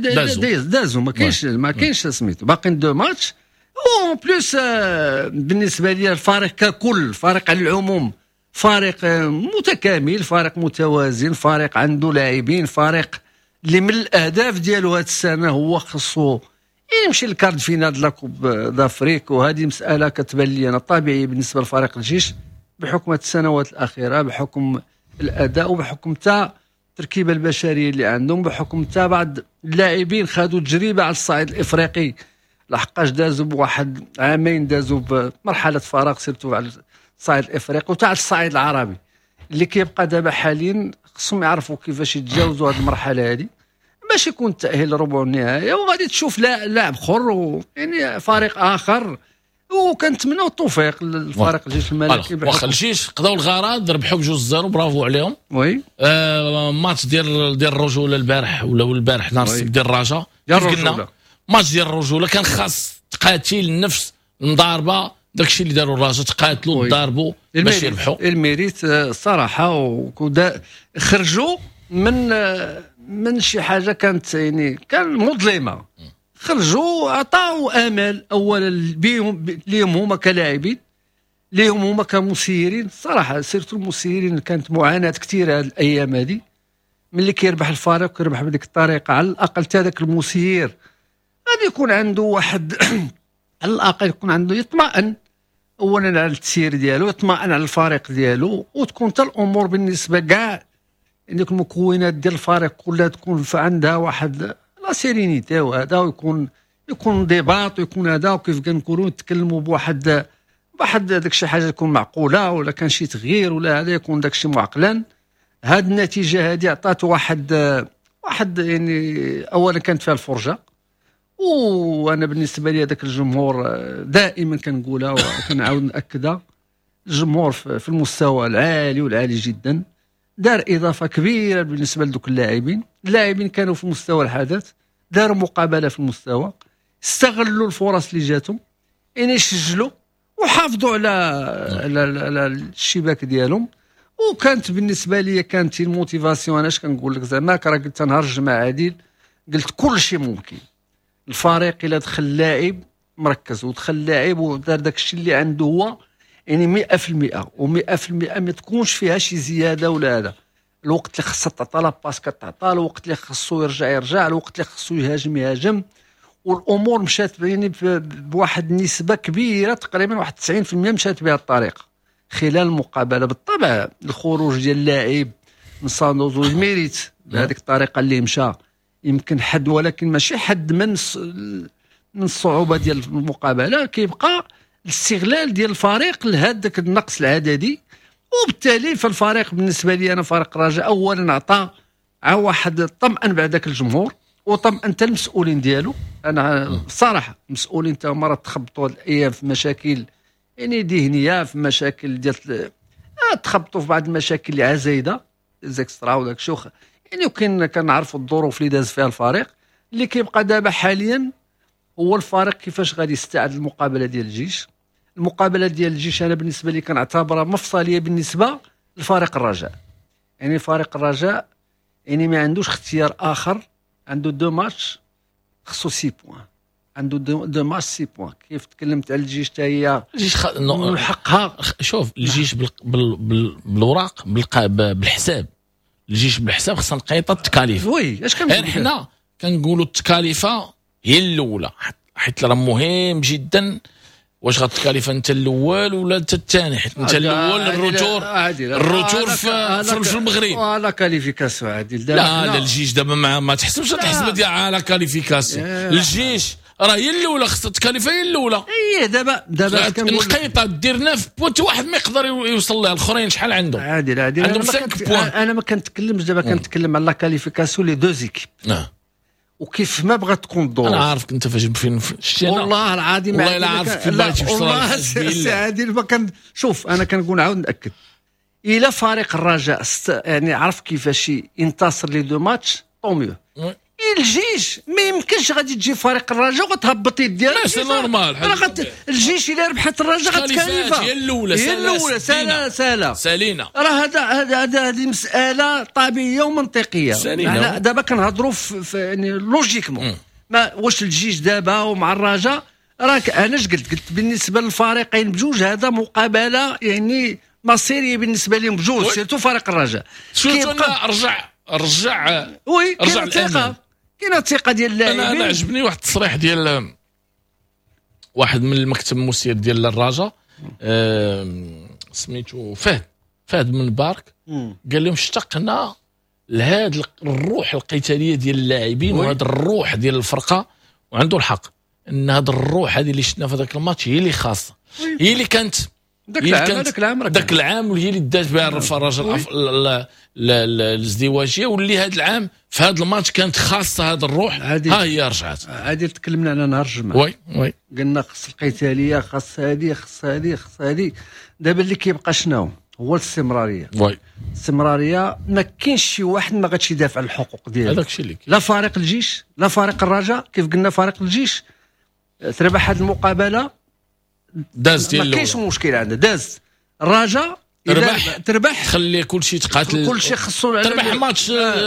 دازو ما كاينش ما كاينش سميتو باقي دو ماتش. اون بلوس بالنسبة لي الفريق ككل الفريق على العموم فريق متكامل، فريق متوازن، فريق عنده لاعبين، فريق اللي من الاهداف ديالو هذه السنه هو خصو يمشي للكارد فينال د لاكوب دافريك. وهذه مساله كتبان لي انا طبيعي بالنسبه لفريق الجيش بحكم السنوات الاخيره، بحكم الاداء وبحكم تا التركيبه البشريه اللي عندهم، بحكم تا بعض اللاعبين خذوا تجربه على الصعيد الافريقي لحقاش دازوا بواحد عامين دازوا بمرحله فراغ سيرتو على الصعيد الافريقي وتاع الصعيد العربي اللي كيبقى دابا حاليا. خصهم يعرفوا كيفاش يتجاوزوا هذه المرحله هذه باش يكون التاهيل لربع النهائي، وغادي تشوف لاعب اخر يعني فريق اخر وكنتمناو التوفيق للفريق الجيش الملكي. واخا الجيش قضاو الغرض ربحوا بجوج زيرو برافو عليهم. وي آه ماتش ديال ديال الرجوله البارح ولا البارح نهار السبت ديال الرجاء كيف قلنا ماتش ديال الرجوله كان خاص تقاتل النفس المضاربه داكشي اللي داروا الرجاء تقاتلوا تضاربوا باش يربحوا. الميريت الصراحه وكدا خرجوا من من شي حاجه كانت يعني كان مظلمه، خرجوا عطاو امل اولا بيهم ليهم هما كلاعبين، ليهم هما كمسيرين. الصراحه سيرتو المسيرين كانت معاناه كثيره هذه الايام هذه، ملي كيربح الفريق كيربح بهذيك الطريقه على الاقل حتى ذاك المسير غادي يكون عنده واحد على الاقل يكون عنده يطمئن اولا على التسيير ديالو، يطمئن على الفريق ديالو، وتكون حتى الامور بالنسبه كاع عندك المكونات ديال الفريق كلها تكون عندها واحد لا سيرينيتي، وهذا ويكون يكون انضباط ويكون هذا، وكيف كنقولوا نتكلموا بواحد بواحد داك شي حاجه تكون معقوله، ولا كان شي تغيير ولا هذا يكون داك شي معقلا. هاد النتيجه هذه عطات واحد واحد يعني اولا كانت فيها الفرجه، وانا بالنسبه لي هذاك الجمهور دائما كنقولها وكنعاود ناكدها، الجمهور في المستوى العالي والعالي جدا دار اضافه كبيره بالنسبه لذوك اللاعبين. اللاعبين كانوا في مستوى الحدث، داروا مقابله في المستوى، استغلوا الفرص اللي جاتهم، يعني سجلوا وحافظوا على على الشباك ديالهم. وكانت بالنسبه لي كانت الموتيفاسيون، انا اش كنقول لك زعما راه قلت نهار الجمعه عادل قلت كل شيء ممكن. الفريق الا دخل لاعب مركز ودخل لاعب ودار داك الشيء اللي عنده هو يعني مئة في المئة و100 في المئة ما تكونش فيها شي زياده ولا هذا. الوقت اللي خاصها تعطى لا باس كتعطى، الوقت اللي خاصو يرجع يرجع، الوقت اللي خاصو يهاجم يهاجم، والامور مشات يعني بواحد النسبه كبيره تقريبا واحد تسعين في المئة مشات بهذه الطريقه خلال المقابله. بالطبع الخروج ديال اللاعب من صندوق الميريت بهذيك الطريقه اللي مشى يمكن حد، ولكن ماشي حد من من الصعوبه ديال المقابله، كيبقى الاستغلال ديال الفريق لهذاك النقص العددي. وبالتالي فالفريق بالنسبه لي انا فريق الرجاء اولا عطى واحد طمأن بعد ذاك الجمهور وطمأن حتى المسؤولين ديالو. انا بصراحه المسؤولين تا هما راه تخبطوا هاد الايام في مشاكل يعني ذهنيه، في مشاكل ديال تخبطوا في بعض المشاكل اللي عزايده زيكسترا وداك الشيء يعني. وكاين كنعرفوا الظروف اللي داز فيها الفريق. اللي كيبقى دابا حاليا هو الفريق كيفاش غادي يستعد المقابله ديال الجيش. المقابله ديال الجيش انا بالنسبه لي كنعتبرها مفصليه بالنسبه لفريق الرجاء. يعني فريق الرجاء يعني ما عندوش اختيار اخر، عنده دو ماتش خصو سي بوان، عنده دو, دو ماتش سي بوان. كيف تكلمت على الجيش حتى هي الجيش خ... من حقها. شوف الجيش بال... بال... بال... بالوراق بالق... بالحساب، الجيش بالحساب خصنا نقيطوا التكاليف. وي اش كنقول حنا كنقولوا التكاليفه هي الاولى، حيت راه مهم جدا واش غتكاليفه انت الاول ولا انت الثاني، حيت انت الاول الرجور الرجور في في المغرب على كاليفيكاسيون عادل. لا لا الجيش دابا ما, ما تحسبش الحسبه ديال على كاليفيكاسيون. الجيش راه هي الاولى، خصها التكاليفه هي الاولى. اي دابا دابا كنقول القيطه ديرنا في بوت واحد ما يقدر يوصل لها، الاخرين شحال عندهم؟ عادل عادل عندهم خمسة بوان. انا ما كنتكلمش دابا، كنتكلم على لا كاليفيكاسيون لي دو زيكيب. نعم وكيف ما بغات تكون الظروف. انا عارفك انت فاش فين شتي والله العظيم والله لا عارف كيف بغيتي والله سي عادل ما كان. شوف انا كنقول نعاود ناكد، الا فريق الرجاء است... يعني عرف كيفاش ينتصر لي دو ماتش طوميو. الجيش ما يمكنش غادي تجي فريق الرجاء وغتهبط يديها. لا سي نورمال. غت... الجيش الا ربحت الرجاء غتكالفها. هي الاولى هي الاولى سالا سالا سالينا. راه هذا هذا هذه مساله طبيعيه ومنطقيه. سالينا دابا كنهضروا في يعني لوجيكمون. ما واش الجيش دابا ومع الرجاء راك انا اش قلت قلت بالنسبه للفريقين بجوج هذا مقابله يعني مصيريه بالنسبه لهم بجوج، سيرتو فريق الرجاء. كيبقى رجع رجع وي رجع الثقه، كاينه الثقه ديال اللاعبين. انا انا عجبني واحد التصريح ديال واحد من المكتب المسير ديال الرجاء أه سميتو فهد فهد من بارك، قال لهم اشتقنا لهذا الروح القتاليه ديال اللاعبين وهذا الروح ديال الفرقه، وعنده الحق ان هذا الروح هذه اللي شفنا في ذاك الماتش هي اللي خاصه، هي اللي كانت ذاك العام ذاك العام ذاك العام هي اللي دات بها الرجاء الازدواجيه، واللي هذا العام في هذا الماتش كانت خاصه هذا الروح. ها هي رجعت. عادي تكلمنا على نهار الجمعه. وي وي قلنا خص القتاليه، خص هذه، خص هذه، خص هذه. دابا اللي كيبقى شنو هو الاستمراريه. وي الاستمراريه ما كاينش شي واحد ما غاديش يدافع على الحقوق ديالو. هذاك الشيء اللي لا فريق الجيش لا فريق الرجاء. كيف قلنا فريق الجيش تربح هذه المقابله داز ديال ما كاينش مشكل عنده. داز الرجاء تربح تربح خلي كل شيء تقاتل، كل شيء خصو تربح الماتش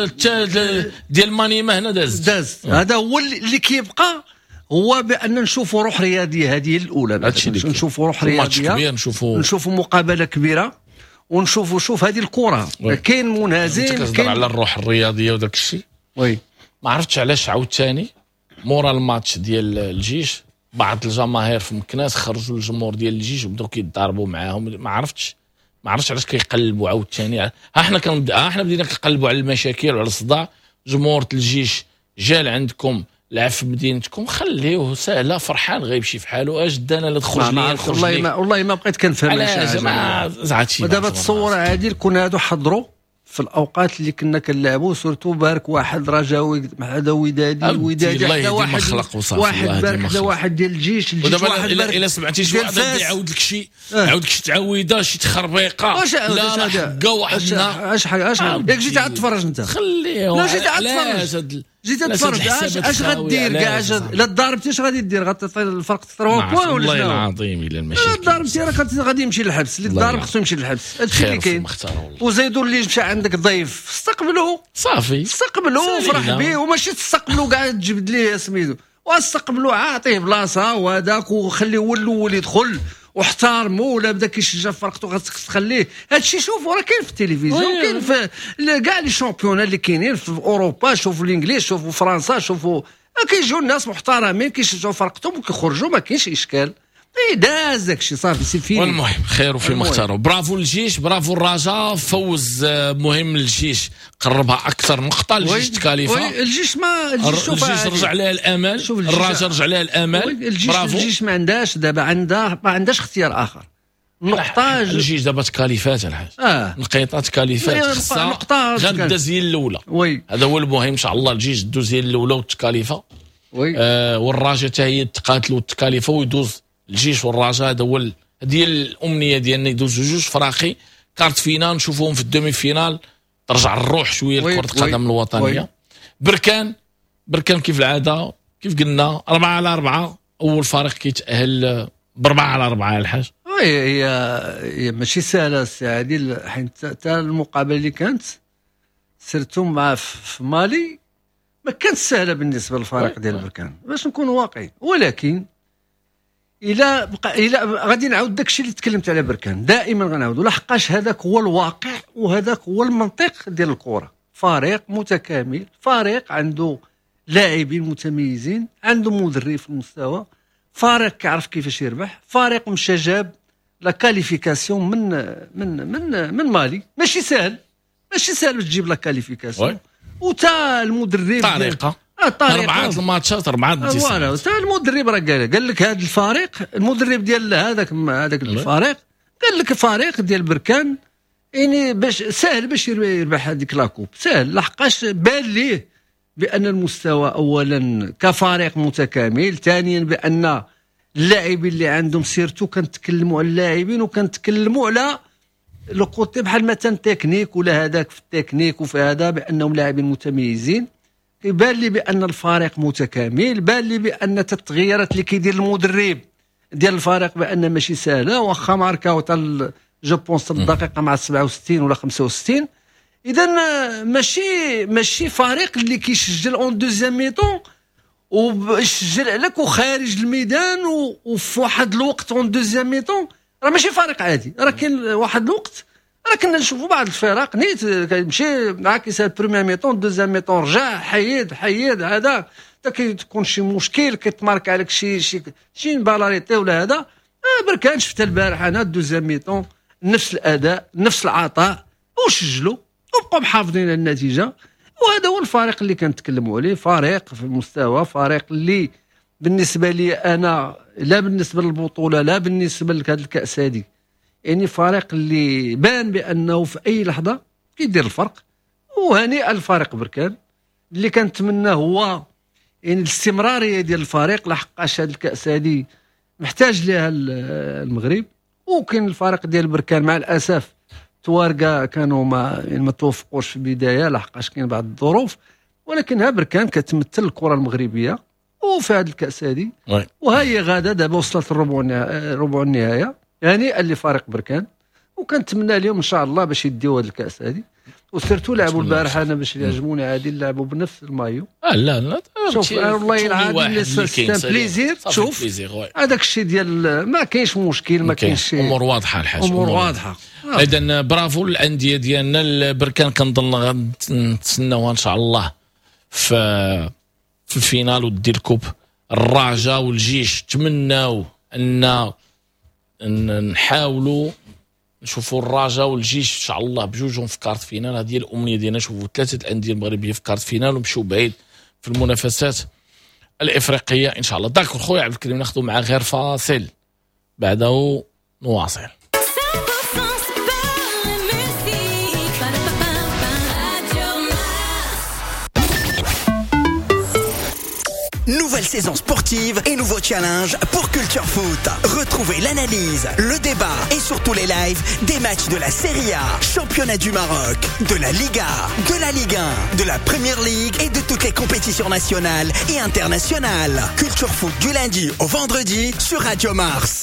ديال مانيما هنا داز داز آه. هذا هو اللي كيبقى، هو بان نشوفوا روح رياضيه. هذه الاولى، نشوفوا روح رياضيه، نشوفوا نشوفوا مقابله كبيره، ونشوفوا شوف هذه الكره كاين منازل، كاين على الروح الرياضيه وداك الشيء. وي ما عرفتش علاش عاوتاني مورا الماتش ديال الجيش بعض الجماهير في مكناس خرجوا الجمهور ديال الجيش وبداو كيتضاربوا معاهم. ما عرفتش ما عرفتش علاش كيقلبوا عاوتاني. ها حنا كنبدا ها حنا بدينا كنقلبوا على المشاكل وعلى الصداع. جمهور الجيش جا لعندكم لعب في مدينتكم، خليوه سهله فرحان غيمشي في حاله. اش دانا لا تخرج لي والله ما والله ما بقيت كنفهم علاش ما زعتش. ودابا تصور عادي كون هادو حضروا في الاوقات اللي كنا كنلعبوا، سورتو بارك واحد رجاوي هذا ودادي ودادي حتى واحد واحد بارك حدا واحد ديال الجيش الجيش واحد بارك. الا سمعتي شي واحد يعاود لك شي يعاود لك شي تعويضه شي تخربيقه لا حقا واحد اش حاجه اش ياك جيت عاد تفرج انت خليه لا جيت عاد تفرج جيت تفرج اش اش غدير كاع الا ضربتي اش غادي دير غتعطي الفرق ثلاثة بوان ولا شنو؟ والله العظيم الا المشاكل الا ضربتي راه غادي يمشي للحبس. اللي ضارب خصو يمشي للحبس. هادشي اللي كاين. وزيدوا اللي مشى عندك ضيف استقبلوه صافي، استقبلوه فرح به، وماشي تستقبلوا كاع تجبد ليه سميتو، واستقبلوا عاطيه بلاصه وهذاك وخليه هو الاول يدخل واحترمه. ولا بدا كيشجع فرقته خاصك تخليه. هادشي شوفوا راه كاين في التلفزيون، كاين في كاع لي شامبيون اللي كاينين في اوروبا. شوفوا الانجليز، شوفوا فرنسا، شوفوا كيجيو الناس محترمين كيشجعوا فرقتهم وكيخرجوا ما كاينش اشكال. اي داز داكشي صافي سي فيني. والمهم خير وفي مختار. برافو الجيش، برافو الرجاء، فوز مهم للجيش، قربها اكثر نقطه. الجيش تكاليفه الجيش ما الجيش, الجيش رجع لها الامل، الرجاء رجع لها الامل. برافو الجيش ما عندهاش دابا عندها ما عندهاش اختيار اخر. نقطه الجيش دابا تكاليفات الحاج اه نقيطه تكاليفات خصها غير الدزيه الاولى. هذا هو المهم ان شاء الله. الجيش الدوزيه الاولى والتكاليفه آه والرجاء حتى هي تقاتلوا التكاليفه ويدوز الجيش والرجاء. هذا هو هذه الامنيه ديالنا، يدوزوا جوج فراقي كارت فينال نشوفوهم في الدومي فينال، ترجع الروح شويه لكره القدم الوطنيه. بركان بركان كيف العاده كيف قلنا أربعة على أربعة، اول فريق كيتاهل بأربعة على أربعة الحاج. هي هي ماشي سهله السي عادل، حيت حتى المقابله اللي كانت سرتم مع في مالي ما كانت سهله بالنسبه للفريق ديال بركان باش نكونوا واقعيين. ولكن الى بقى الى غادي نعاود داكشي اللي تكلمت على بركان دائما غنعاودوا، لحقاش هذاك هو الواقع وهذاك هو المنطق ديال الكره. فريق متكامل، فريق عنده لاعبين متميزين، عنده مدرب في المستوى، فريق كيعرف كيفاش يربح، فريق مشى جاب لا كاليفيكاسيون من من من من مالي. ماشي سهل ماشي سهل باش تجيب لا كاليفيكاسيون، وتا المدرب طريقه أربعة الماتشات أربعة ديسات. فوالا تا المدرب راه قال قال لك هذا الفريق، المدرب ديال هذاك هذاك الفريق قال لك الفريق ديال بركان يعني باش سهل باش يربح هذيك لاكوب، سهل لحقاش بان ليه بان المستوى اولا كفريق متكامل، ثانيا بان اللاعبين اللي عندهم سيرتو كنتكلموا على اللاعبين وكنتكلموا على لو كوتي بحال مثلا تكنيك ولا هذاك في التكنيك وفي هذا بانهم لاعبين متميزين. يبان لي بان الفريق متكامل، بان لي بان التغييرات اللي كيدير المدرب ديال الفريق بان ماشي سهله، واخا ماركاو حتى جو بونس الدقيقه مع سبعة وستين ولا خمسة وستين. اذا ماشي ماشي فريق اللي كيسجل اون دوزيام ميطون ويسجل عليك وخارج الميدان وفي واحد الوقت اون دوزيام ميطون. راه ماشي فريق عادي، راه كاين واحد الوقت راه كنا نشوفوا بعض الفرق نيت كيمشي معاك كيسال بريمير ميطون دوزيام ميطون رجع حيد حيد هذا حتى كيكون شي مشكل كيتمارك عليك شي شي شي بالاريتي ولا هذا. آه بركان شفت البارح انا دوزيام ميطون نفس الاداء نفس العطاء وسجلوا وبقوا محافظين على النتيجه. وهذا هو الفريق اللي كنتكلموا عليه، فريق في المستوى، فريق اللي بالنسبه لي انا لا بالنسبه للبطوله لا بالنسبه لهذا الكاس هذه يعني فريق اللي بان بانه في اي لحظه كيدير الفرق. وهنيئا الفريق بركان اللي كنتمنى هو يعني الاستمراريه ديال الفريق، لحقاش هذه الكاس هذه محتاج لها المغرب. وكاين الفريق ديال بركان مع الاسف توارقه كانوا ما يعني ما توفقوش في البدايه لحقاش كاين بعض الظروف، ولكن ها بركان كتمثل الكره المغربيه وفي هذه الكاس هذه، وها هي غاده دابا وصلت الربع ربع النهايه. يعني اللي فريق بركان وكنتمنى لهم ان شاء الله باش يديو هذه الكاس هذه. وسيرتو لعبوا البارح انا باش يعجبوني عادي لعبوا بنفس المايو. اه لا لا شوف والله العظيم سيستم بليزير. شوف هذاك الشيء ديال ما كاينش مشكل، ما كاينش امور واضحه الحاج، امور واضحه. آه. اذا برافو للانديه ديالنا البركان، كنظن غنتسناوها ان شاء الله في في الفينال ودير الكوب. الرجاء والجيش تمناو ان نحاولوا نشوفوا الرجاء والجيش ان شاء الله بجوجهم في كارت فينال. هذه الامنيه ديالنا، نشوفوا ثلاثه الانديه المغربيه في كارت فينال ومشيو بعيد في المنافسات الافريقيه ان شاء الله. داك خويا عبد الكريم ناخذوا معاه غير فاصل، بعده نواصل. Nouvelle saison sportive et nouveau challenge pour Culture Foot. Retrouvez l'analyse, le débat et surtout les lives des matchs de la Serie A, Championnat du Maroc, de la Liga, de la Ligue un, de la Premier League et de toutes les compétitions nationales et internationales. Culture Foot du lundi au vendredi sur Radio Mars.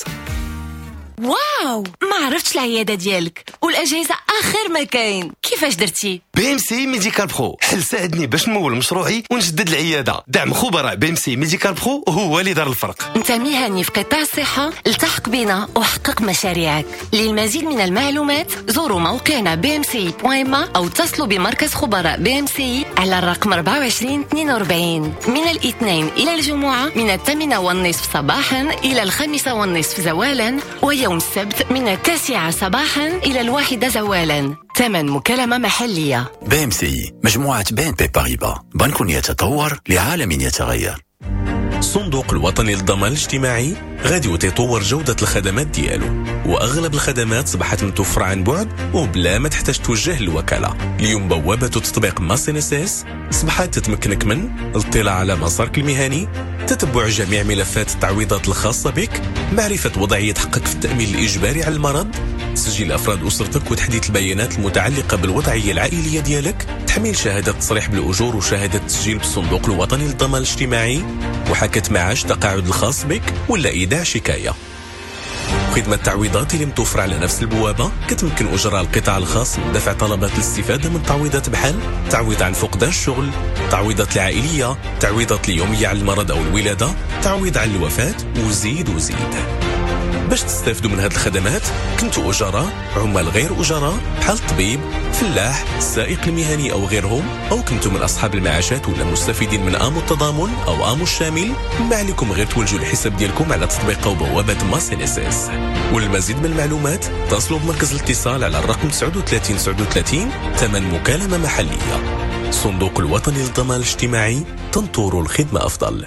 واو، ما عرفتش العيادة ديالك والأجهزة آخر ما كاين. كيفاش درتي؟ بي ام سي ميديكال برو حل ساعدني باش نمول مشروعي ونجدد العيادة. دعم خبراء بي ام سي ميديكال برو هو اللي دار الفرق. انت مهني في قطاع الصحة، التحق بنا وحقق مشاريعك. للمزيد من المعلومات زوروا موقعنا بي ام سي دوت ام أو اتصلوا بمركز خبراء بي ام سي على الرقم أربعة وعشرين اثنين وأربعين من الاثنين إلى الجمعة من الثامنة والنصف صباحا إلى الخامسة والنصف زوالا، ويوم السبت من التاسعة صباحا إلى الواحدة زوالا. ثمن مكالمة محلية. بي ام سي مجموعة بي بي باريبا، بنك يتطور لعالم يتغير. الصندوق الوطني للضمان الاجتماعي غادي يطور جودة الخدمات ديالو، واغلب الخدمات صبحت متوفرة عن بعد وبلا ما تحتاج توجه للوكالة. اليوم بوابة تطبيق ماسينيسيس صبحت تتمكنك من الاطلاع على مسارك المهني، تتبع جميع ملفات التعويضات الخاصة بك، معرفة وضعية حقك في التأمين الإجباري على المرض، تسجيل أفراد أسرتك وتحديث البيانات المتعلقة بالوضعية العائلية ديالك، تحميل شهادة تصريح بالأجور وشهادة تسجيل بالصندوق الوطني للضمان الاجتماعي، وحكة معاش تقاعد الخاص بك ولا إيداع شكاية. خدمة التعويضات اللي متوفرة على نفس البوابة كتمكن أجراء القطاع الخاص من دفع طلبات الاستفادة من تعويضات بحال تعويض عن فقدان الشغل، تعويضات العائلية، تعويضات اليومية على المرض أو الولادة، تعويض عن الوفاة، وزيد وزيد. باش تستافدوا من هذه الخدمات كنتوا أجراء، عمال غير أجراء بحال الطبيب، فلاح، السائق المهني أو غيرهم، أو كنتوا من أصحاب المعاشات ولا مستفيدين من آمو التضامن أو آمو الشامل، ما عليكم غير توجهوا الحساب ديالكم على تطبيق أو بوابة ماسينيسيس. وللمزيد من المعلومات اتصلوا بمركز الاتصال على الرقم تسعة وثلاثين تسعة وثلاثين ثمن مكالمة محلية. الصندوق الوطني للضمان الاجتماعي، تنطروا الخدمة أفضل.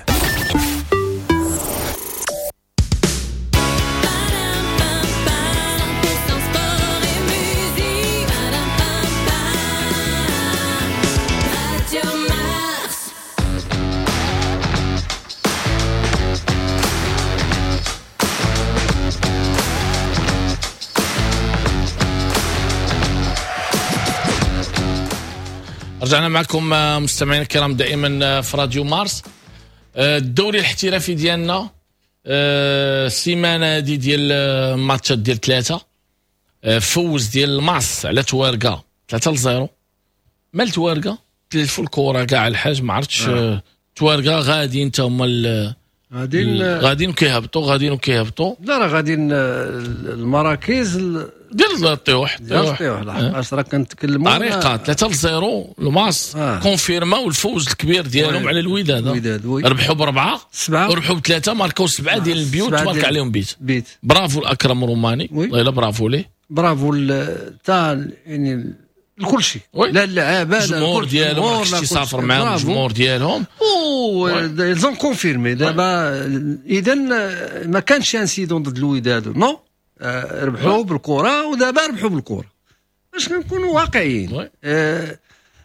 رجعنا معكم مستمعين الكرام دائما في راديو مارس. الدوري الاحترافي ديالنا السيمانه هذه ديال ماتشات ديال ثلاثه، فوز ديال الماس على توارقه ثلاثة لصفر. مال توارقه تلفوا الكره كاع الحاج، ما عرفتش آه. توارقه غاديين انت هما غاديين غاديين وكيهبطوا غاديين وكيهبطوا لا راه غاديين المراكز ديال الطيوح ديال الطيوح لحقاش راه كنتكلموا طريقه ثلاثة لصفر. الماس آه. كونفيرماو الفوز الكبير ديالهم على الوداد، ربحوا بربعه سبعه وربحوا بثلاثه، ماركاو سبعه ديال البيوت، مارك عليهم بيت بيت. برافو الاكرم الروماني، والله الا برافو ليه، برافو تاع يعني لكل شيء، لا اللعابه لا الجمهور ديالهم كنتي سافر معاهم الجمهور ديالهم و زون كونفيرمي دابا. اذا ما كانش انسيدون ضد الوداد نو آه ربحوا بالكره ودابا ربحوا بالكره باش نكونوا واقعيين. آه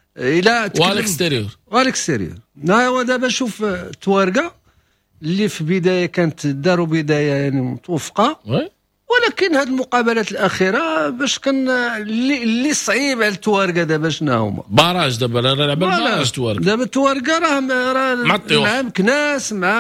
الى والاكستيريور والاكستيريور هو دابا شوف توارقه اللي في بدايه كانت داروا بدايه يعني متوفقه، ولكن هذه المقابلات الاخيره باش كان اللي, اللي صعيب على التوارقه دابا شنو هما باراج دابا راه لعب الباراج توارقه دابا التوارقه راه راه مع مكناس مع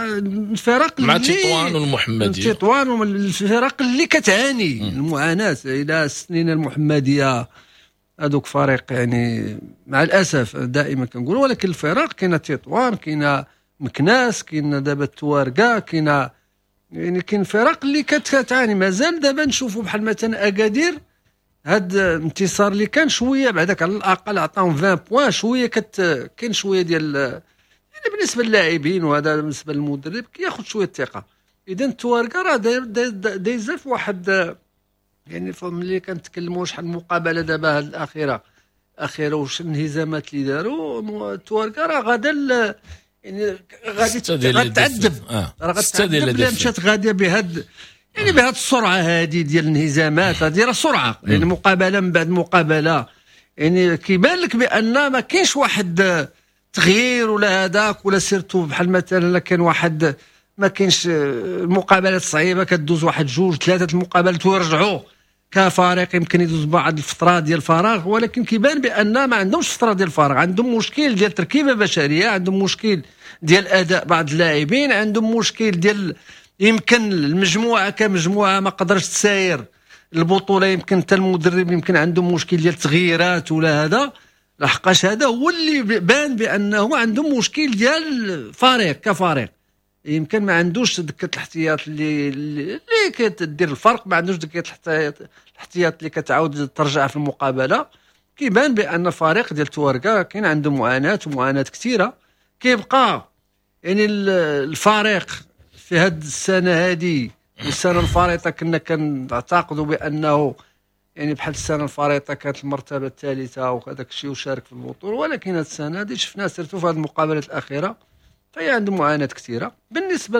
الفرق مع تطوان والمحمديه تطوان والفرق اللي كتعاني م. المعاناه الى السنين المحمديه هذوك فريق يعني مع الاسف دائما كنقول، ولكن الفرق كاينه تطوان كاينه مكناس كاينه دابا التوارقه كاينه يعني كاين فرق اللي كتعاني. مازال دابا نشوفوا بحال مثلا اكادير هذا الانتصار اللي كان شويه بعداك على الاقل عطاهم عشرين بوان شويه كت كاين شويه ديال يعني بالنسبه للاعبين وهذا بالنسبه للمدرب كياخذ شويه ثقه. اذا التوارقه راه دايزه في واحد يعني ملي كنتكلموا شحال المقابله دابا هذه الاخيره اخيره واش الانهزامات اللي داروا التوارقه راه غادا يعني غادي غتعذب راه غتعذب لا مشات غاديه بهاد يعني بهاد السرعه هذه ديال الانهزامات هذه راه سرعه يعني مقابله من بعد مقابله يعني كيبان لك بان ما كاينش واحد تغيير ولا هذاك ولا سيرتو بحال مثلا كان واحد ما كاينش المقابلات صعيبه كدوز واحد جوج ثلاثه المقابلات ويرجعوا كفريق يمكن يدوز بعض الفترات ديال الفراغ، ولكن كيبان بان ما عندهمش فتره ديال الفراغ، عندهم مشكل ديال تركيبه بشريه، عندهم مشكل ديال اداء بعض اللاعبين، عندهم مشكل ديال يمكن المجموعه كمجموعه ما قدرش تساير البطوله، يمكن حتى المدرب يمكن عندهم مشكل ديال التغييرات ولا هذا لحقاش هذا هو اللي بان بانه عندهم مشكل ديال الفريق كفريق، يمكن ما عندوش دكه الاحتياط اللي اللي كتدير الفرق، ما عندوش دكه الاحتياط الاحتياط اللي كتعاود ترجع في المقابله. كيبان بان الفريق ديال توارقه كاين عنده معاناه ومعاناه كثيره. كيبقى يعني الفريق في هذه السنه هذه والسنه الفارطه كنا كنعتقدوا بانه يعني بحال السنه الفارطه كانت المرتبه الثالثه وهذاك الشيء وشارك في البطوله، ولكن هذه السنه هذه شفنا سيرتو في هذه المقابلات الاخيره فهي عنده معاناه كثيره. بالنسبه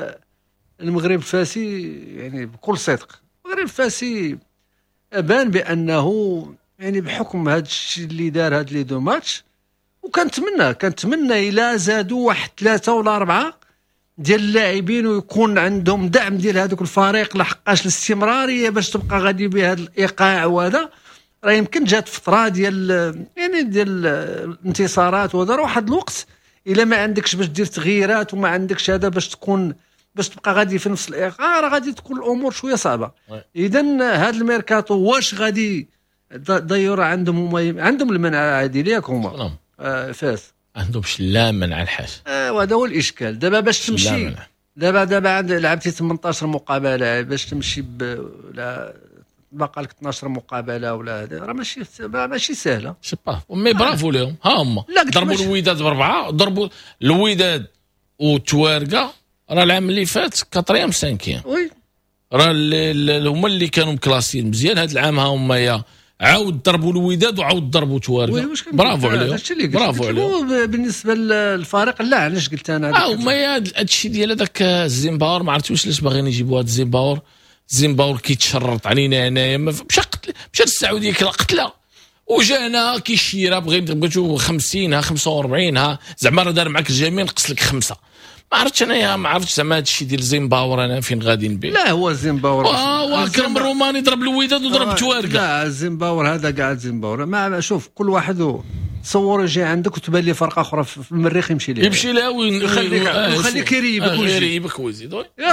للمغرب الفاسي يعني بكل صدق المغرب الفاسي ابان بانه يعني بحكم هذا الشيء اللي دار هاد لي دو ماتش، وكنتمنى كنتمنى الى زادوا واحد ثلاثه ولا اربعه ديال اللاعبين ويكون عندهم دعم ديال هذوك الفريق، لحقاش الاستمراريه باش تبقى غادي بهذا الايقاع وهذا راه يمكن جات فتره ديال يعني ديال الانتصارات وهذا واحد الوقت الا ما عندكش باش دير تغييرات وما عندكش هذا باش تكون باش تبقى غادي في نفس الايقاع راه غادي تكون الامور شويه صعبه. اذا هذا الميركاتو واش غادي ضيور عندهم هما عندهم المنع عادي ياك هما آه فاس عندهم شلام على الحاج اه وهذا هو الاشكال دابا باش تمشي دابا دابا عند لعبتي ثمنطاش مقابله باش تمشي ب لا باقا لك اثناش مقابله ولا هذا راه ماشي ماشي سهله سي با مي برافو لهم ها هما ضربوا الوداد بربعه ضربوا الوداد وتوارقه راه العام اللي فات كاتريام سانكيام وي راه هما اللي كانوا مكلاسين مزيان هذا العام ها هما يا عاود ضربوا الوداد وعاود ضربوا توارقه برافو عليهم برافو عليهم. بالنسبه للفريق لا علاش قلت انا اه هما هذا الشيء ديال هذاك الزيمباور ما عرفتوش علاش باغيين يجيبوا هذا الزيمباور الزيمباور كيتشرط علينا هنايا مشى قتل مشى للسعوديه كلا قتله وجانا كيشيرها بغيت بغيتو خمسين ها خمسة وأربعين ها زعما راه دار معك الجميع نقص لك خمسه ما عرفتش انايا ما عرفتش زعما هذا الشيء ديال زيمباور انا فين غاديين به. لا هو زيمباور اه اكرم الروماني ضرب الوداد وضرب توارقه. لا زيمباور هذا قاعد زيمباور ما شوف كل واحد تصور يجي عندك وتبان لي فرقه اخرى في المريخ يمشي لها يمشي لها ويخليك ويخليك يريبك ويريبك ويزيد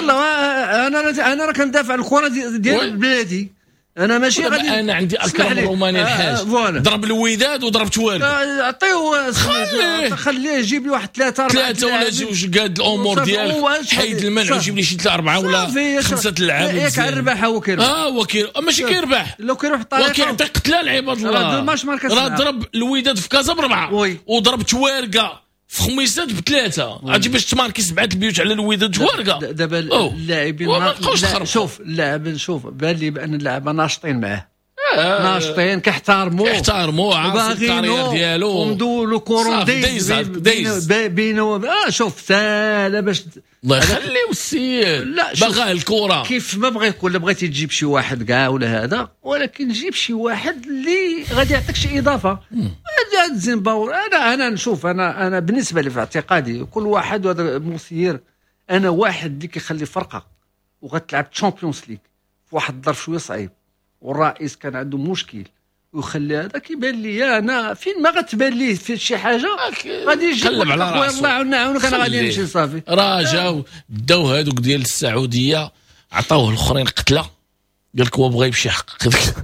يلا انا انا راه كندافع الكره ديال بلادي انا ماشي غادي انا عندي اكرم الروماني الحاج ضرب الوداد وضرب توارقه عطيوه خليه يجيب لي واحد ثلاثه اربعه ثلاثه ولا زوج قاد الامور ديالك حيد المنع وجيب لي شي ثلاثه اربعه ولا خمسه العاب ياك الربح هو كيربح اه هو كير ماشي كيربح لو كيروح الطريقه وكيعطي قتله لعباد الله راه ضرب الوداد في كازا بربعه وضرب توارقه في خميسات بثلاثه عرفتي باش تماركي سبعه البيوت على الوداد توارقه دابا اللاعبين شوف اللاعب شوف بان لي بان اللاعب ناشطين معاه ناشطين كيحترموا كيحترموا عارف الكارير ديالو ومدولو كورون دايز دايز بينو اه شوف سالا باش الله يخليو السيد باغا الكره كيف ما بغى يقول بغيتي تجيب شي واحد كاع ولا هذا ولكن جيب شي واحد اللي غادي يعطيك شي اضافه. هذا زيمباور انا انا نشوف انا انا بالنسبه لي في اعتقادي كل واحد وهذا مثير. انا واحد اللي كيخلي فرقه وغتلعب تشامبيونز ليغ في واحد الظرف شويه صعيب والرئيس كان عنده مشكل ويخلي هذا كيبان لي انا فين ما غتبان ليه في شي حاجه غادي يجي يقول على راسو الله يعاوننا عاونك انا غادي نمشي صافي. راه جاو داو هذوك ديال السعوديه عطاوه الاخرين قتله قال لك هو بغى يمشي يحقق هذيك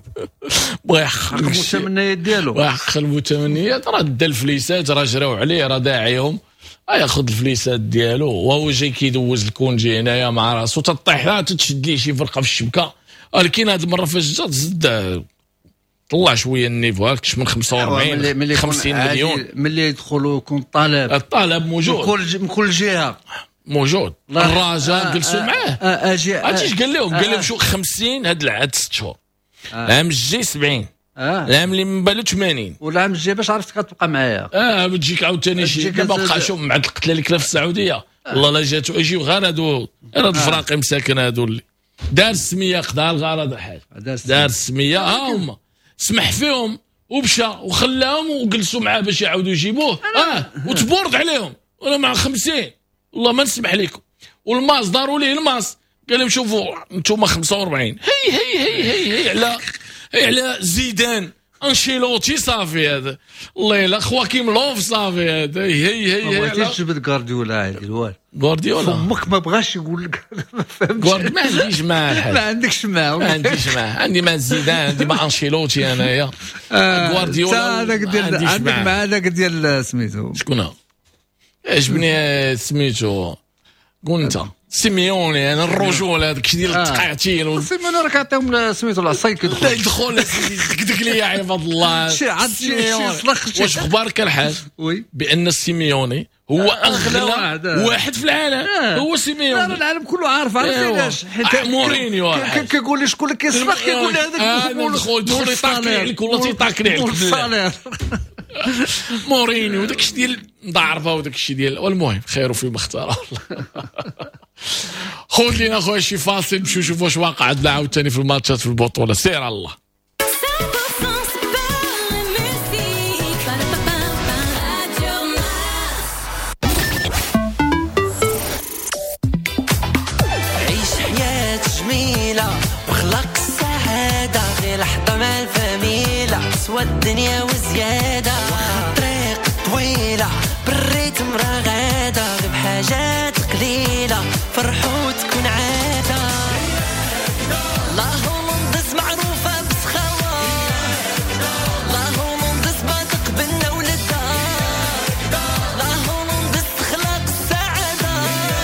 بغى يحقق المتمنيات ديالو بغى يحقق المتمنيات. راه دا الفليسات راه جراو عليه راه داعيهم ياخذ الفليسات ديالو وهو جاي كيدوز الكونجي هنايا مع راسو تطيح لها تتشد ليه شي فرقه في الشبكه. ولكن هذه المره فاش جات زد طلع شويه النيفو هاكش من خمسة وأربعين خمسين مليون ملي يدخلوا يكون طالب الطلب موجود من كل من كل جهه موجود. الرجاء جلسوا معاه اجي اجي قال لهم قال لهم شو خمسين هاد العاد ست شهور العام الجاي سبعين العام اللي من بالو ثمانين والعام الجاي باش عرفتك غتبقى معايا اه بتجيك عاوتاني شي دابا بقى شوف مع القتله اللي كلا في السعوديه والله لا جاتو يجيو غير هادو غير هاد الفراقي مساكن هادو اللي دار السميه قضى الغرض حاجه دار السميه ها هما سمح فيهم ومشى وخلاهم وجلسوا معاه باش يعاودوا يجيبوه اه وتبورد عليهم وانا مع خمسين والله ما نسمح لكم. والماس داروا ليه الماس قال لهم شوفوا انتم خمسة وأربعين هي هي هي هي, هي على هي على زيدان انشيلوتي صافي هذا الله يلا خواكيم لوف صافي هذا هي هي هي ما بغيتيش تجبد غارديولا هذه الوال غارديولا فمك ما بغاش يقول لك ما فهمتش غارد ما عنديش معاه ما عندكش معاه ما عنديش معاه عندي مع زيدان عندي مع انشيلوتي انايا غارديولا هذاك ديال عندك مع هذاك ديال سميتو شكون عجبني سميتو قول انت سيميوني انا الرجوله هذاك الشيء ديال التقاعتين سيميوني راه كيعطيهم سميتو العصاي كيدخل يدخل ديك لي يا عباد الله شي عاد شي واش اخبارك الحاج بان السيميوني هو اغلى واحد في العالم هو سيميوني لا العالم كله عارف علاش حيت مورينيو كيقول لي شكون اللي كيسبق كيقول هذاك دخل دخل يطاكري عليك ولا تيطاكري عليك مورينيو داكشي ديال مضاعرفه وداكشي ديال والمهم خير فيما اختار خذ لينا خويا شي فاصل نمشيو نشوفوا واش واقع عندنا عاوتاني في الماتشات في البطوله سير الله. عيش حياة جميلة وخلق السعادة غير لحظة مع الفاميلة سوى الدنيا وزيادة طريق طويلة بالريتم راه غادة بحاجات قليلة فرحو تكون عادة لا هولندس معروفة بسخاوة لا هولندس باطق بنا ولدها لا هولندس تخلق السعادة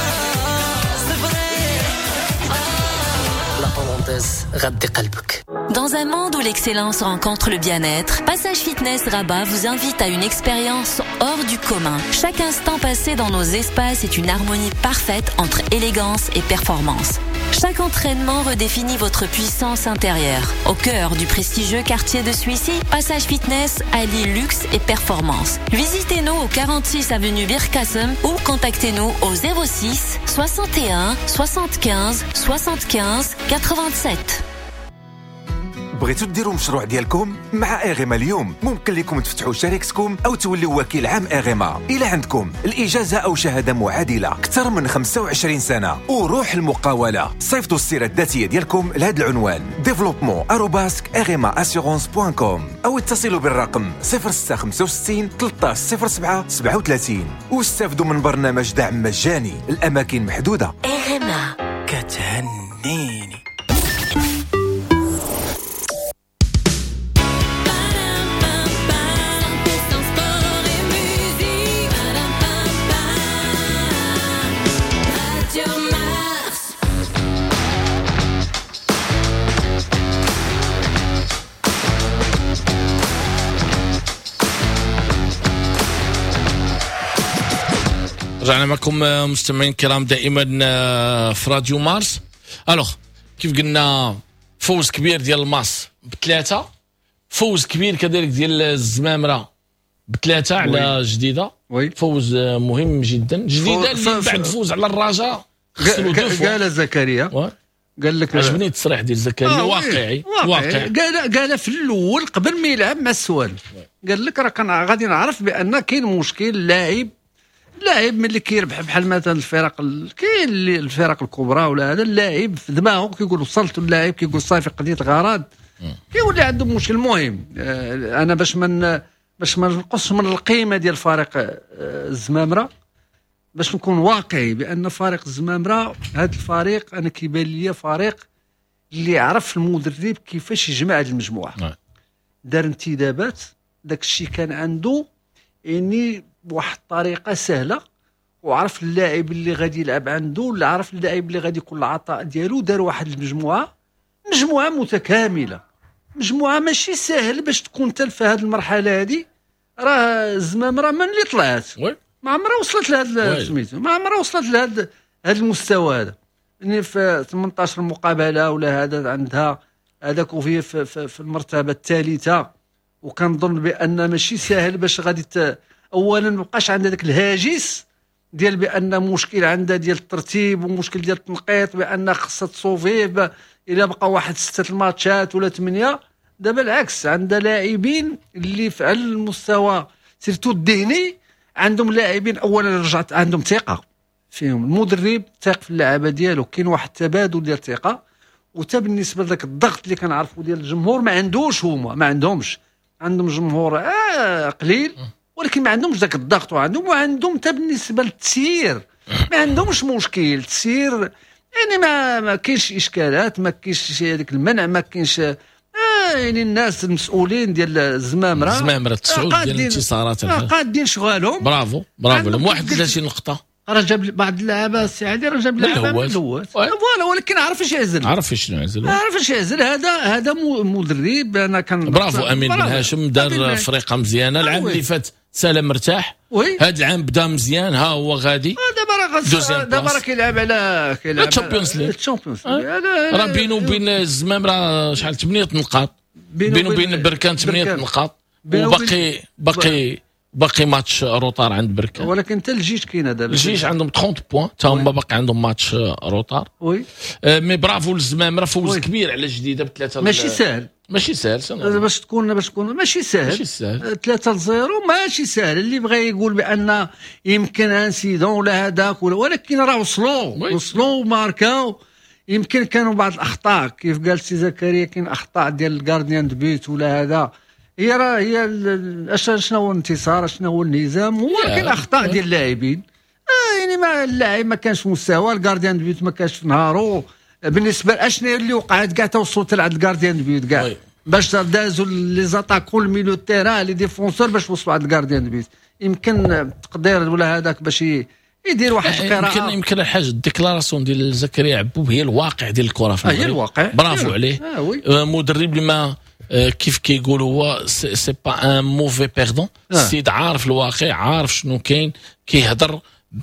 صفري لا هولندس غدي قلبك. Dans un monde où l'excellence rencontre le bien-être, Passage Fitness Rabat vous invite à une expérience hors du commun. Chaque instant passé dans nos espaces est une harmonie parfaite entre élégance et performance. Chaque entraînement redéfinit votre puissance intérieure. Au cœur du prestigieux quartier de Suissy, Passage Fitness allie luxe et performance. Visitez-nous au quarante-six avenue Birkassem ou contactez-nous au zéro six soixante et un soixante-quinze soixante-quinze quatre-vingt-sept. بغيتو ديروا مشروع ديالكم مع اغيما اليوم ممكن لكم تفتحوا شركتكم او تولوا وكيل عام اغيما الى عندكم الاجازه او شهاده معادله اكثر من خمسة وعشرين سنه وروح المقاوله صيفطوا السيره الذاتيه ديالكم لهذا العنوان ديفلوبمون آروباس اغيما اسيغونس بوان كوم او اتصلوا بالرقم صفر ستة خمسة وستين ثلاثة عشر صفر سبعة سبعة وثلاثين واستافدوا من برنامج دعم مجاني الاماكن محدوده. اغيما كتهنيني رجعنا معكم مستمعين الكرام دائما في راديو مارس. الوغ كيف قلنا فوز كبير ديال الماس بثلاثه، فوز كبير كذلك ديال الزمامره بثلاثه على جديده، وي. فوز مهم جدا. جديده اللي من بعد فوز على الرجاء قال زكريا، قال لك عجبني التصريح ديال زكريا، واقعي واقعي قال قال في الاول قبل ما يلعب مع السوال، قال لك راه كان غادي نعرف بان كاين مشكل لاعب لاعب ملي كيربح بحال مثلا الفرق كاين اللي الفرق الكبرى ولا هذا اللاعب في دماغه كيقول وصلت اللاعب كيقول صافي قضيت غرض كيولي عنده مشكل. المهم انا باش من باش ما نقصش من القيمه ديال فريق الزمامره، باش نكون واقعي بان فريق الزمامره هذا الفريق انا كيبان لي فريق اللي عرف المدرب كيفاش يجمع هذه المجموعه، دار انتدابات، داك الشيء كان عنده يعني بواحد الطريقه سهله، وعرف اللاعب اللي غادي يلعب عنده ولا عرف اللاعب اللي غادي يكون العطاء ديالو، دار واحد المجموعه مجموعه متكامله، مجموعه ماشي سهل باش تكون انت في هذه المرحله هذه. راه الزمامره من اللي طلعت ما عمرها وصلت لهذا سميتو، ما عمرها وصلت لهذا هذا المستوى هذا، يعني في ثمنطاش مقابله ولا هذا عندها هذاك وهي في, في, في المرتبه الثالثه، وكنظن بان ماشي سهل باش غادي اولا ما بقاش عندها ذاك الهاجس ديال بان مشكل عندها ديال الترتيب ومشكل ديال التنقيط بان خاصها تصوفي الا بقى واحد سته الماتشات ولا ثمانيه. دابا العكس، عندها لاعبين اللي في على المستوى سيرتو الذهني، عندهم لاعبين اولا رجعت عندهم ثقه فيهم، المدرب ثق في اللعابه ديالو، كاين واحد التبادل ديال الثقه، وتا بالنسبه لذاك الضغط اللي كنعرفوا ديال الجمهور ما عندوش، هما ما عندهمش، عندهم جمهور آه قليل ولكن ما عندهمش ذاك الضغط، وعندهم وعندهم حتى بالنسبه للتسيير ما عندهمش مشكل التسيير، يعني ما ما كاينش اشكالات، ما كاينش هذاك المنع، ما كاينش آه يعني الناس المسؤولين ديال الزمامره الزمامره التسعود ديال الانتصارات قادين شغالهم. برافو برافو لهم. واحد وثلاثين نقطه، راه جاب بعض اللعابه السي عادي، راه جاب لعابه من الهوات فوالا، ولكن عرف اش يعزل، عرف شنو يعزل، عرف اش يعزل. هذا هذا مدرب انا كان برافو. امين بن هاشم دار فريقه مزيانه العام اللي فات، سالم مرتاح، هذا العام بدا مزيان، ها هو غادي دابا دابا راه كيلعب على كيلعب الشامبيونز ليغ، الشامبيونز راه بينه وبين الزمامره شحال ثمانية نقاط، بينه وبين بركان ثمانية نقاط، وباقي باقي باقي ماتش روطار عند بركان، ولكن حتى الجيش كاينه دابا، الجيش عندهم ثلاثين بوان، حتى هما باقي عندهم ماتش روطار. وي آه مي برافو للزمامره، فوز كبير على جديده بثلاثه، ماشي سهل ماشي سهل باش تكون باش تكون ماشي سهل ماشي سهل ثلاثة لصفر ماشي سهل. اللي بغى يقول بان يمكن انسيدون ولا هذاك ولا، ولكن راه وصلوا وصلوا وماركاو. يمكن كانوا بعض الاخطاء كيف قال سي زكريا، كاين اخطاء ديال الجارديان دو بيت ولا هذا، هي راه هي شنو هو الانتصار شنو هو النظام، ولكن اخطاء ديال اللاعبين آه يعني ما اللاعب ما كانش في مستوى، الجارديان دو بيت ما كانش في نهارو بالنسبه لاشنو اللي وقعت كاع توصلوا حتى لعند الجارديان دو بيت كاع باش دازوا لي زاتاكون الميليو تيران لي ديفونسور باش وصلوا عند الجارديان دو بيت. يمكن التقدير ولا هذاك باش يدير واحد القراءه، يمكن يمكن الحاجه الديكلاراسيون ديال زكريا عبوب هي الواقع ديال الكره في المغرب، هي الواقع، برافو عليه. آه مدرب اللي ما كيف كيقول هو سي با ان موفي بيردون، السيد عارف الواقع، عارف شنو كاين، كيهضر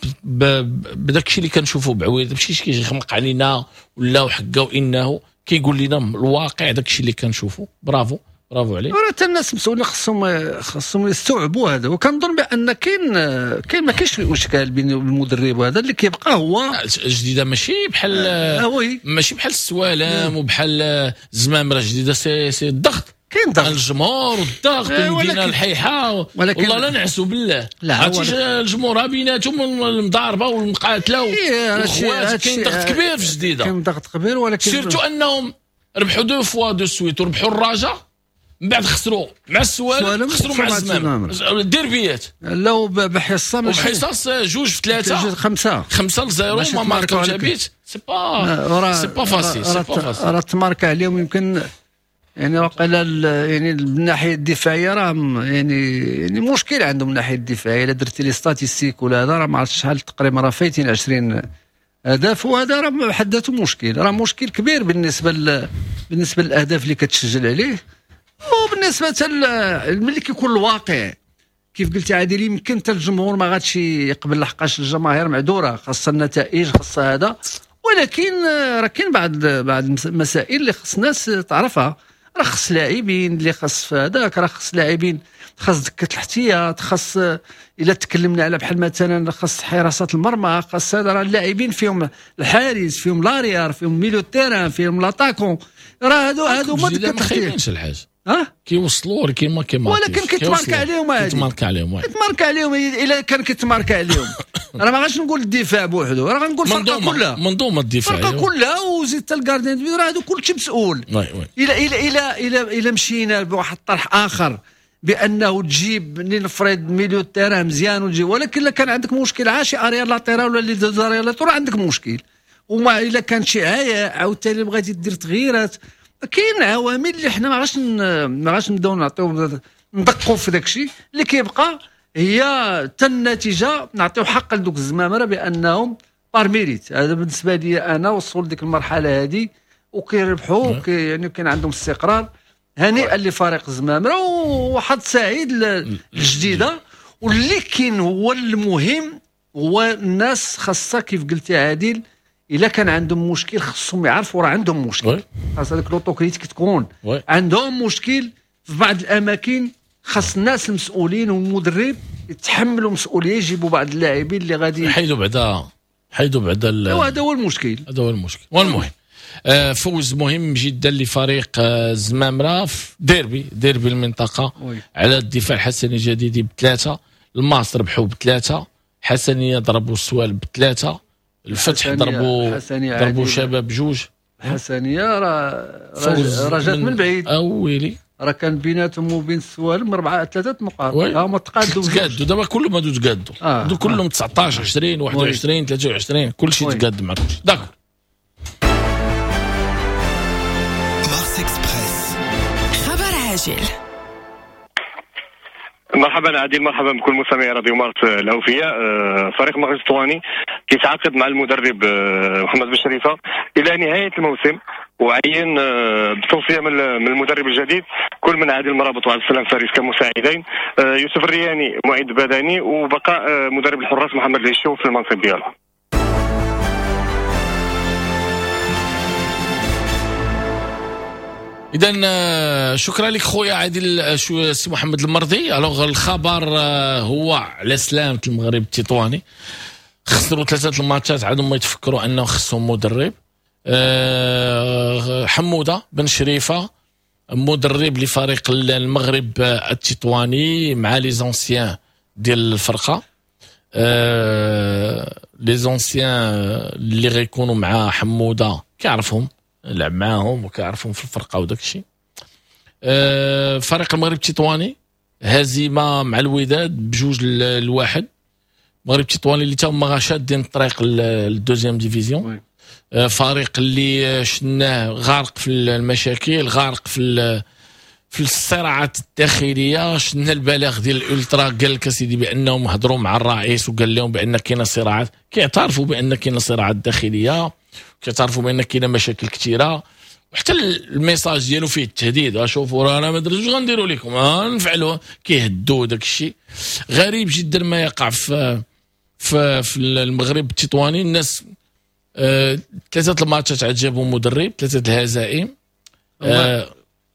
بداك الشيء اللي كنشوفوا بعويد، ماشي كيجي يخمق علينا ولا وحكا وانه كيقول لنا الواقع داك الشيء اللي كنشوفوا. برافو برافو عليه. راه حتى الناس مسؤولين خصهم خصهم يستوعبوا هذا، وكنظن بان كاين كاين ما كاينش اشكال بين المدرب وهذا اللي كيبقى هو جديده، ماشي بحال آه ماشي بحال السوالم وبحال الزمامره جديده، سي سي الضغط، كاين ضغط الجمهور والضغط والمدينه الحيحه، والله لا نعسوا بالله، عرفتي الجمهور بيناتهم المضاربه والمقاتله والخوات، كاين ضغط كبير في جديده، كاين ضغط كبير، ولكن سيرتو انهم ربحوا دو فوا دو سويت وربحوا الرجاء، من بعد خسروا مع السوالم، خسروا مع الزمام الديربيات، لا بحصه وبحصص جوج في ثلاثه خمسه خمسه لزيرو ما ماركاو جابيت، سي با سي با فاسيل، سي با فاسيل، راه تماركا عليهم. يمكن يعني وقيلا يعني من الناحيه الدفاعيه راه يعني يعني مشكل عندهم من الناحيه الدفاعيه. الا درتي لي ستاتيستيك ولا هذا راه ما عرفتش شحال تقريبا راه فايتين عشرين هدف، وهذا راه بحد ذاته مشكل، راه مشكل كبير بالنسبه ل... بالنسبه للاهداف اللي كتسجل عليه، وبالنسبه ملي كيكون الواقع كيف قلتي عادل يمكن حتى الجمهور ما غادش يقبل، لحقاش الجماهير معذوره، خاصها النتائج، خاصها هذا، ولكن راه كاين بعض بعض المسائل اللي خص الناس تعرفها. راه خص لاعبين اللي خص في هذاك، راه خص لاعبين، خص دكه الاحتياط، خص الا تكلمنا على بحال مثلا خص حراسه المرمى، خص هذا راه اللاعبين فيهم الحارس، فيهم لاريار، فيهم ميليو تيران، فيهم لاطاكون، راه هادو هادو ما دكه خايبينش الحاجه ها كيوصلوا ولكن ما كيماركيش، ولكن كيتماركا عليهم هادي كيتماركا عليهم كيتماركا عليهم الا كان كيتماركا عليهم راه ما غاش نقول الدفاع بوحدو، راه غنقول الفرقه كلها، منظومه الدفاع الفرقه كلها وزيد حتى الكارديان دو راه هادو كلشي مسؤول. وي وي الا الا الا الا الا مشينا بواحد الطرح اخر بانه تجيب نفرض ميليو تيران مزيان وتجيب، ولكن الا كان عندك مشكل عاشي اريا لاتيرال ولا اللي داريا لاتيرال عندك مشكل، وما الا كان شي عيا عاوتاني بغيتي دير تغييرات، كاين عوامل اللي حنا ما غاش ما غاش نبداو نعطيو ندقوا في داك الشيء اللي كيبقى. هي حتى النتيجه نعطيو حق لدوك الزمامره بانهم بار ميريت. هذا بالنسبه لي انا وصلوا لديك المرحله هذه وكيربحوا وكي يعني كان عندهم استقرار. هنيئا لفريق الزمامره وحظ سعيد الجديده. واللي كاين هو المهم هو الناس خاصه كيف قلتي عادل، الا كان عندهم مشكل خصهم يعرفوا راه عندهم مشكل، خاص هذيك لوطوكريتيك تكون عندهم مشكل في بعض الاماكن. خاص الناس المسؤولين والمدرب يتحملوا مسؤوليه، يجيبوا بعض اللاعبين اللي غادي حيدوا بعدا حيدوا بعدا. هذا هو المشكل، هذا هو المشكل. والمهم آه فوز مهم جدا لفريق آه زمامره في ديربي ديربي المنطقه وي. على الدفاع الحسني الجديدي بثلاثه، الماس ربحوا بثلاثه، حسنيه ضربوا السوال بثلاثه، الفتح ضربوا ضربوا شباب بجوج. حسنيه راه رجعت من, من بعيد اويلي، راه كان بيناتهم وبين السوال مربعه ثلاثه نقاط، هما تقادوا تقادوا دابا كلهم هادو تقادوا آه. هادو كلهم آه. تسعطاش عشرين واحد وعشرين ثلاثة وعشرين كلشي تقاد مع كلشي. داكور. مارس اكسبريس خبر عاجل. مرحبا عادل، مرحبا بكل مستمعي راديو مارس الاوفياء. فريق المغرب التطواني كيتعاقد مع المدرب محمد بن شريفه الى نهايه الموسم، وعين بتوصيه من المدرب الجديد كل من عادل مرابط وعبد السلام فارس كمساعدين، يوسف الرياني معد بدني، وبقاء مدرب الحراس محمد الهشو في المنصب ديالو. إذن شكرا لك خويا عادل سي محمد المرضي. الوغ الخبر هو على سلامة المغرب التطواني، خسروا ثلاثة الماتشات عادوا ما يتفكروا أنه خصهم مدرب. حمودة بن شريفة مدرب لفريق المغرب التطواني مع لي زونسيان ديال الفرقة، لي زونسيان اللي غيكونوا مع حمودة كيعرفهم، لعب معاهم وكيعرفهم في الفرقه وداك الشيء. أه فريق المغرب التطواني هزيمه مع الوداد بجوج الواحد. المغرب التطواني اللي تا هما شادين الطريق للدوزيام ديفيزيون، أه فريق اللي شناه غارق في المشاكل، غارق في في الصراعات الداخليه. شنا البلاغ ديال الالترا قال لك سيدي بانهم هضروا مع الرئيس وقال لهم بان كاينه صراعات، كيعترفوا بان كاينه صراعات داخليه، كيعترفوا بان كاينه مشاكل كثيره، وحتى الميساج ديالو فيه التهديد. شوفوا رانا ما درتوش غنديروا لكم، نفعلوا، كيهدوا داك الشيء. غريب جدا ما يقع في في, في المغرب التطواني. الناس آه ثلاثه الماتشات عاد جابوا مدرب، ثلاثه الهزائم، آه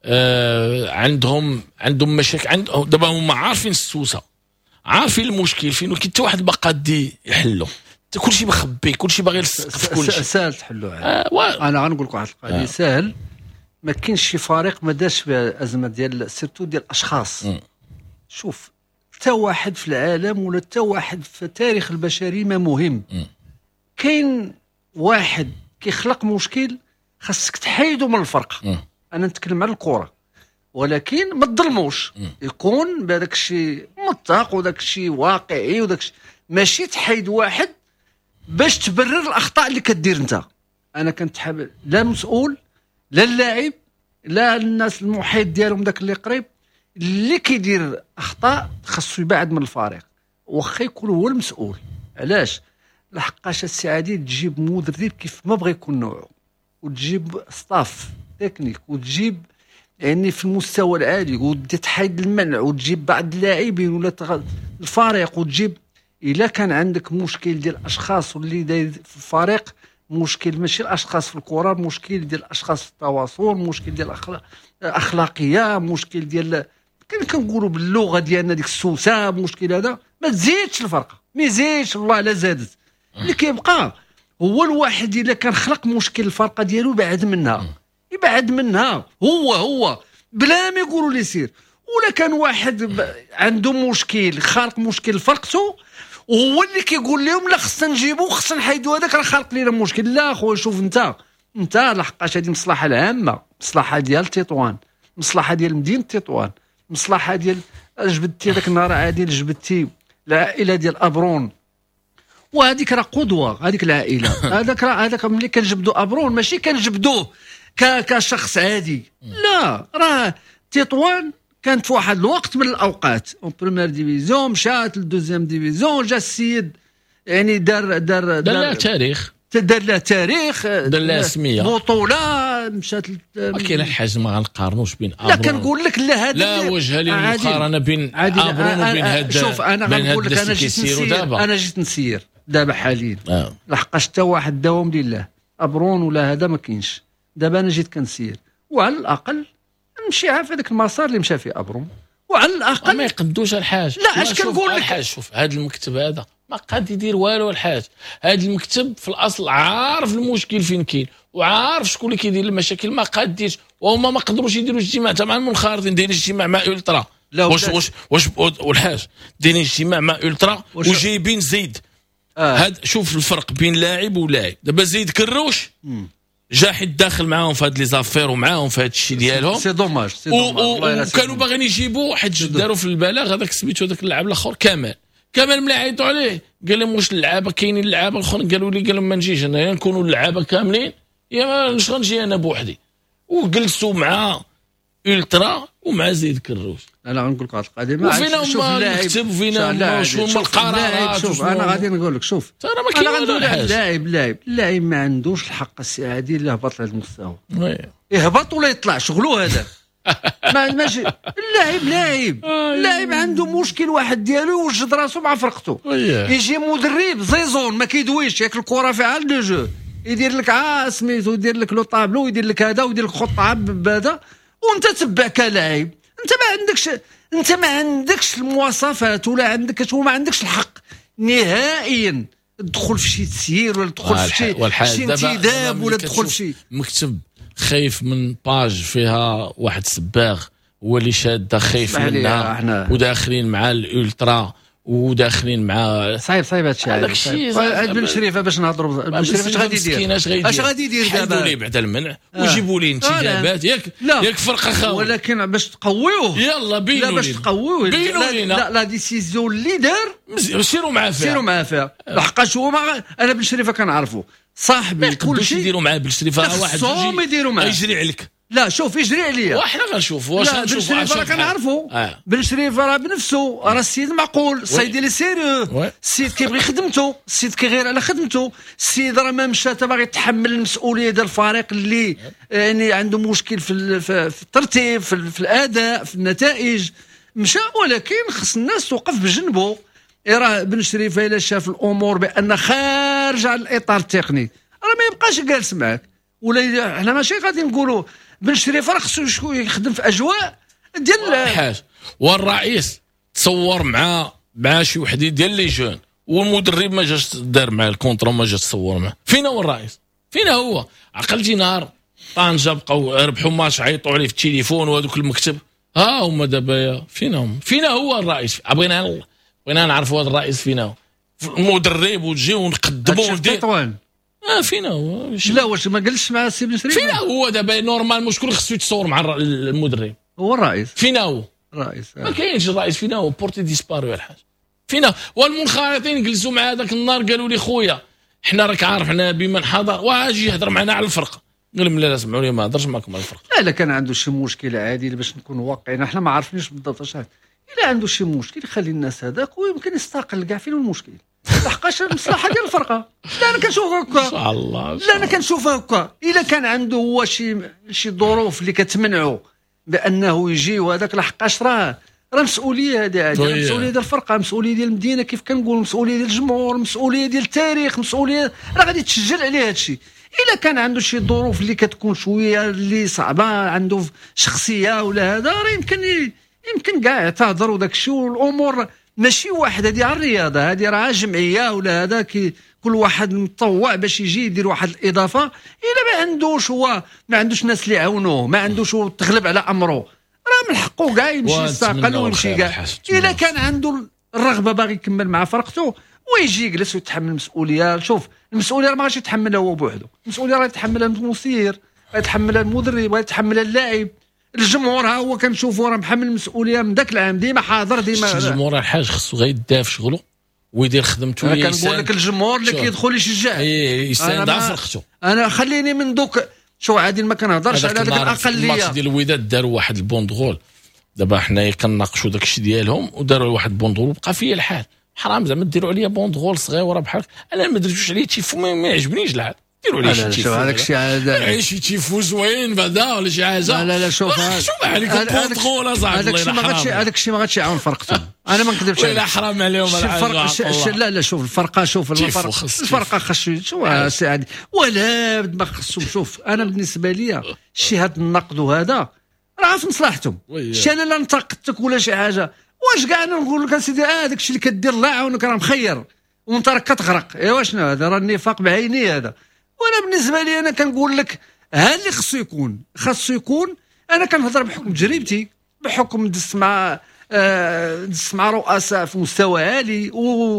آه عندهم عندهم مشاكل. عندهم دابا هما عارفين السوسه، عارفين المشكل فين، وكاين حتى واحد باقا دي يحلو، كلشي مخبي، كلشي باغي يلصق في كلشي. ساهل تحلوها. آه و... انا غنقول لك واحد القضيه آه. ساهل. ما كاينش شي فريق ما دارش بها الازمه ديال سيرتو ديال الاشخاص. م. شوف حتى واحد في العالم ولا حتى واحد في تاريخ البشريه ما مهم. م. كاين واحد كيخلق مشكل خاصك تحيدو من الفرقه. م. انا نتكلم على الكره، ولكن ما تظلموش، يكون بهذاك الشيء متفق وداك الشيء واقعي وداك الشيء، ماشي تحيد واحد باش تبرر الاخطاء اللي كدير انت. انا كنت حابب لا مسؤول لا اللاعب لا الناس المحيط ديالهم داك اللي قريب اللي كيدير اخطاء خاصو يبعد من الفريق، واخا يكون هو المسؤول. علاش؟ لحقاش السي عادل تجيب مدرب كيف ما بغى يكون نوعه، وتجيب ستاف تكنيك، وتجيب يعني في المستوى العالي، وتحيد المنع، وتجيب بعض اللاعبين ولا الفريق، وتجيب. الا كان عندك مشكل ديال الاشخاص واللي داير في الفريق، مشكل ماشي الاشخاص في الكره، مشكل ديال الاشخاص في التواصل، مشكل ديال الاخلاق، اخلاقيه، مشكل ديال كان كنقولوا باللغه ديالنا ديك السوسه، مشكل هذا ما تزيدش الفرقه، ما يزيدش والله لا زادت. اللي كيبقى هو الواحد الا كان خلق مشكل الفرقه ديالو يبعد منها، يبعد منها هو هو بلا ما يقولوا لي سير. ولا كان واحد عنده مشكل خارق مشكل فرقته وهو اللي كيقول لهم لا خصنا نجيبو خصنا نحيدو هذاك راه خالق لينا مشكل. لا خويا شوف انت انت لحقاش هذه المصلحه العامه، مصلحه ديال تطوان، مصلحه ديال مدينه تطوان، مصلحه ديال جبدتي ذاك النهار عادل جبدتي العائله ديال ابرون، وهذيك راه قدوه هذيك العائله. هذاك راه هذاك ملي كنجبدوا ابرون ماشي كنجبدوه كشخص عادي، لا راه تطوان كانت في واحد الوقت من الاوقات اون بريمير ديفيزيون، مشات للدوزيام ديفيزيون، جا السيد يعني دار دار دار لها تاريخ، دار لها تاريخ، دار لها سميه، بطوله مشات. ما كاين الحاجه ما غنقارنوش بين لا كنقول لك لا هذا لا وجه للمقارنه بين ابرون وبين هذا. شوف انا غنقول لك انا جيت نسير انا جيت نسير دابا حاليا آه. لحقاش حتى واحد دوام لله ابرون ولا هذا ما كاينش. دابا انا جيت كنسير وعلى الاقل نمشي في هذاك المسار اللي مشى فيه ابرون، وعلى الاقل ما يقدوش الحاج. لا اش كنقول لك الحاج شوف هذا المكتب هذا ما قاد يدير والو الحاج. هذا المكتب في الاصل عارف المشكل فين كاين وعارف شكون اللي كيدير المشاكل، ما قاديش وهما ما قدروش يديروا اجتماع تاع مع المنخرطين. دايرين اجتماع مع الترا واش واش واش والحاج دايرين اجتماع مع الترا وجايبين زيد. آه. هاد شوف الفرق بين لاعب ولاعب. دابا زيد كروش جا حيت داخل معاهم في هاد لي زافير ومعاهم في هاد الشيء ديالهم. سي دوماج سي دوماج. وكانوا باغيين يجيبوا حيت داروا في البلاغ هذاك سميتو هذاك اللاعب الاخر كمال. كمال ملي عيطوا عليه قال لهم واش اللعابه كاينين اللعابه الاخرين؟ قالوا لي قال لهم ما نجيش انا، يا نكونوا اللعابه كاملين يا باش غنجي انا بوحدي. وجلسوا مع الترا ومع زيد كروش. انا غنقول لك هاد القضيه وفينا هما المكتب وفينا شنو هما القرارات. شوف انا غادي نقول لك شوف انا ما كاين والو اللاعب لاعب اللاعب ما عندوش الحق السعادي اللي هبط لهذا المستوى. يهبط ولا يطلع شغلو هذا. ما ماشي اللاعب لاعب اللاعب عنده مشكل واحد ديالو يوجد راسو مع فرقته. يجي مدرب زيزون ما كيدويش ياك الكره فيها لو جو، يدير لك ها سميتو يدير لك لو طابلو يدير لك هذا ويدير لك خطه بهذا وانت تبع كلاعب. انت ما عندكش انت ما عندكش المواصفات ولا عندك وما عندكش الحق نهائيا تدخل في شي تسيير ولا تدخل في شي شي انتداب ولا تدخل في شي مكتب خايف من باج فيها واحد سباغ هو اللي شاده خايف منها وداخلين مع الالترا وداخلين مع صعيب صعيب هادشي. هذاك الشيء بن شريفه باش نهضروا بن شريفه اش غادي يدير اش غادي يدير دابا؟ حيدوا ليه بعد المنع ويجيبوا ليه انتدابات ياك ياك فرقه خاوي. ولكن باش تقويوه يلا بينوا لا باش تقويوه بينوا لينا لا لا ديسيزيون اللي دار سيروا معاه فيها سيروا معاه فيها لحقاش هو ما انا بن شريفه كنعرفو صاحبي كل شيء يديروا معاه بن شريفه واحد يجي يديروا معاه يجري عليك. لا شوف يجري عليا وحنا غنشوفوا واش غنشوفوا. بن شريفه كنعرفوا آه. بن شريفه راه بنفسه راه السيد معقول، السيد اللي سيريو، السيد كيبغي خدمته، السيد كيغير على خدمته، السيد راه ما مشى تا باغي يتحمل المسؤوليه ديال الفريق اللي يعني عنده مشكل في في الترتيب في, في الاداء في النتائج مشى. ولكن خص الناس توقف بجنبه. راه بن شريفه الا شاف الامور بان خارج عن الاطار التقني راه ما يبقاش جالس معاك. ولا حنا ماشي غادي نقولوا بن شريفه راه خصو يخدم في اجواء ديال الحاج. والرئيس تصور مع مع شي وحدين ديال لي جون والمدرب ما جاش دار مع الكونترا ما جاش تصور معاه. فين هو الرئيس؟ فين هو؟ عقلتي نهار طنجه بقاو ربحوا ماتش عيطوا عليه في التليفون وهذوك المكتب ها هما دابا فين هم؟ فين هو الرئيس؟ بغينا بغينا نعرفوا هذا الرئيس فين هو؟ المدرب وتجي ونقدموا ندير اه فين هو؟ لا واش ما جلسش مع السي بن شريفه؟ فين هو دابا نورمال مش شكون خصو يتصور مع المدرب؟ هو الرئيس. فين هو؟ الرئيس آه. ما كاينش الرئيس. فين هو؟ بورتي ديسبارو يا الحاج. فين هو؟ والمنخرطين جلسوا مع هذاك النهار قالوا لي خويا حنا راك عارف حنا بمن حضر واجي يهضر معنا على الفرقه. قال لهم لا سمعوا لي ما هضرش معكم على الفرقه. لا الا كان عنده شي مشكل عادي باش نكونوا واقعين احنا ما عارفينش بالضبط اش الا عنده شي مشكل يخلي الناس هذاك ويمكن يستقل كاع فين المشكل لحقاش المصلحه ديال الفرقه. لا انا كنشوفها هكا ان شاء الله. لا انا كنشوفها هكا. الا كان عنده هو شي شي ظروف اللي كتمنعه بانه يجي وهذاك لحقاش راه راه مسؤوليه هذه عادي، مسؤوليه ديال الفرقه، مسؤوليه ديال المدينه، كيف كنقول مسؤوليه ديال الجمهور، مسؤوليه ديال التاريخ، مسؤوليه راه غادي تسجل عليه هذا الشيء. الا كان عنده شي ظروف اللي كتكون شويه اللي صعبه، عنده شخصيه ولا هذا، راه يمكن يمكن كاع يعتذر وداك الشيء. والامور ماشي واحد، هذه على الرياضه، هذه راه جمعيه ولا هذا، كي كل واحد متطوع باش يجي يدير واحد الاضافه. الا ما عندوش هو ما عندوش ناس اللي يعاونوه، ما عندوش تغلب على امره، راه من حقه كاع يمشي يستقل ويمشي كاع. الا كان عنده الرغبه باغي يكمل مع فرقته ويجي يجلس ويتحمل المسؤوليه. شوف المسؤوليه راه ما غاديش يتحملها هو بوحده، المسؤوليه راه يتحملها المسير، يتحملها المدرب، يتحملها اللاعب. الجمهور ها هو كنشوفوا راه محمل المسؤوليه من ذاك العام، ديما حاضر ديما. الجمهور الحاج خصو غير يدافع في شغله ويدير خدمته. انا كنقول لك الجمهور اللي كيدخل يشجع يساند على فرقته. انا خليني من دوك شو عادي ما كنهضرش على هذيك الاقليه. الماتش ديال الوداد داروا واحد البوندغول، دابا حنايا كنناقشوا داك الشيء ديالهم وداروا واحد البوندغول وبقى فيا الحال. حرام زعما ديروا عليا بوندغول صغيره بحال انا ما درتوش عليه تيفو، ما يعجبنيش الحال. ديروا عليه شي تيفو، هذاك الشيء عاد شي تيفو زوين بعدا ولا شي حاجه. لا لا لا شوف شوف عليك البوندغول اصاحبي، هذاك الشيء ما غاديش هذاك الشيء ما غاديش يعاون فرقتهم. انا ما نكذبش عليك، لا حرام عليهم الفرق. لا لا شوف الفرقه، شوف الفرقه الفرقه خاص شو سي عادي ولا ما خصهم. شوف انا بالنسبه لي شي هذا النقد وهذا راه في مصلحتهم. شي انا لا نتقدتك ولا شي حاجه، واش كاع نقول لك اسيدي اه داك الشيء اللي كدير الله يعاونك راه مخير وانت راك كتغرق. ايوا شنو هذا؟ راه النفاق بعيني هذا. وانا بالنسبه لي انا كنقول لك ها اللي خصو يكون خصو يكون. انا كنهضر بحكم تجربتي، بحكم دزت مع آه دزت مع رؤساء في مستوى عالي،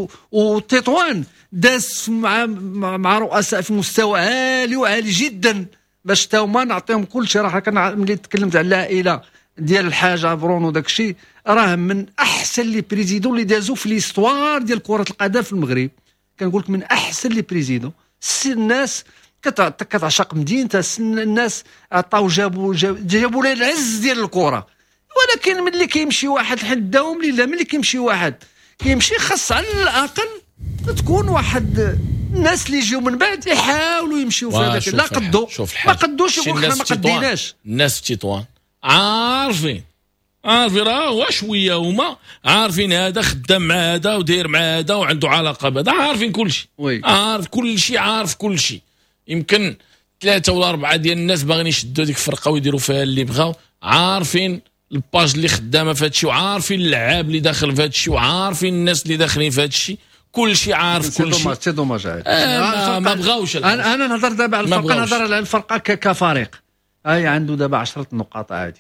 وتطوان داز مع مع رؤساء في مستوى عالي وعالي جدا باش تا هما نعطيهم كل شيء. راه كان ملي تكلمت على العائله ديال الحاج عبرون وداك الشيء، راه من احسن لي بريزيدون اللي دازوا في ليستوار ديال كره القدم في المغرب. كنقول لك من احسن لي بريزيدون. الناس كتعشق مدينتها، الناس عطاو جابوا جابوا لها العز ديال الكره. ولكن ملي كيمشي واحد حداهم لله، ملي كيمشي واحد كيمشي خاص على الاقل تكون واحد الناس اللي يجيو من بعد يحاولوا يمشيو في هذاك. لا قدوا ما قدوش يقول احنا ما قديناش. الناس في تطوان عارفين عارفين راه هو شويه هما عارفين هذا خدام مع هذا وداير مع هذا وعنده علاقه بهذا، عارفين كل شيء، عارف كل شيء، عارف كل شيء. يمكن ثلاثه ولا اربعه ديال الناس باغيين يشدوا ديك الفرقه ويديروا فيها اللي بغاو، عارفين الباج اللي خدامه في هذا الشيء، وعارفين اللعاب اللي داخل في هذا الشيء، وعارفين الناس اللي داخلين في هذا الشيء. كل شيء عارف كل شيء. سي دوماج عاد آه ما بغاوش. انا انا نهضر دابا على الفرقه، نهضر على الفرقه كفريق. هاي عنده دابا عشرة نقاط عادي،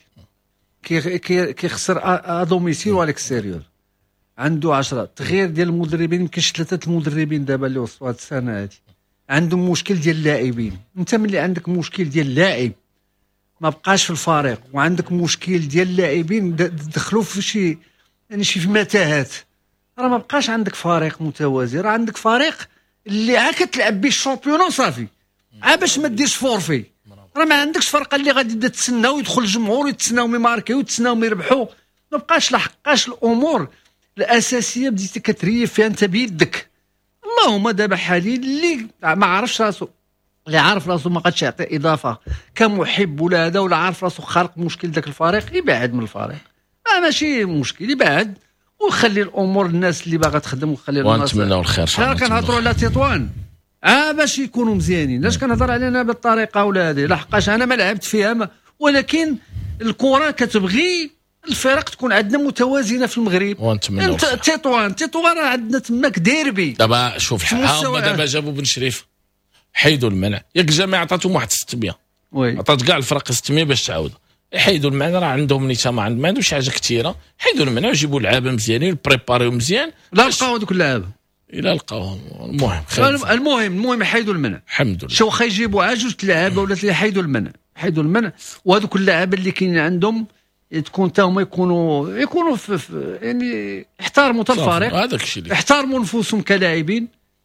كي كيخسر ادوميسيل والاكستيريور، عنده عشرة. تغيير ديال المدربين، يمكنش ثلاثه المدربين دابا اللي وصلوا هذه السنه هذه عندهم مشكل ديال اللاعبين. انت ملي عندك مشكل ديال اللاعب ما بقاش في الفريق، وعندك مشكل ديال اللاعبين دخلوا في شي يعني شي في متاهات، راه ما بقاش عندك فريق متوازي. راه عندك فريق اللي عا كتلعب به الشامبيون وصافي، عا باش ما ديرش فورفي. راه ما عندكش فرقه اللي غادي تبدا تسنى ويدخل الجمهور ويتسناو يماركيو ويتسناو يربحوا. ما بقاش لحقاش الامور الاساسيه بديتي كتريف فيها انت بيدك. اللهم دابا حالي اللي ما عارفش راسو، اللي عارف راسو ما قادش يعطي اضافه كمحب ولا هذا، ولا عارف راسو خارق مشكل داك الفريق، يبعد من الفريق. آه ماشي مشكل، يبعد ويخلي الامور الناس اللي باغا تخدم ويخلي الناس. ونتمنوا الخير. حنا كنهضروا على تطوان اه باش يكونوا مزيانين، لاش كنهضر علينا بالطريقه ولا هذه؟ لحقاش انا ما لعبت فيها ما. ولكن الكره كتبغي الفرق تكون عندنا متوازنه في المغرب. ونتمنوا انت تطوان تطوان راه عندنا تماك ديربي. دابا شوف هما دابا جابوا بن شريف حيدوا المنع، ياك الجماعه عطاتهم واحد ستمية، وي عطات كاع الفرق ستمية باش تعاود. يحيدوا المعنى، راه عندهم نيته ما عندهم ما عندهمش حاجه كثيره. حيدوا المعنى ويجيبوا لعابه مزيانين بريباريو مزيان. لا لقاو هذوك اللعابه، الى لقاوهم. المهم المهم المهم يحيدوا المنع. الحمد لله. شو واخا يجيبوا عجوج لعابه ولا يحيدوا المنع، يحيدوا المنع. وهذوك اللعابه اللي كاينين عندهم تكون تا هما يكونوا يكونوا في, في يعني يحترموا تا الفريق، هذاك الشيء يحترموا نفوسهم كلاعبين.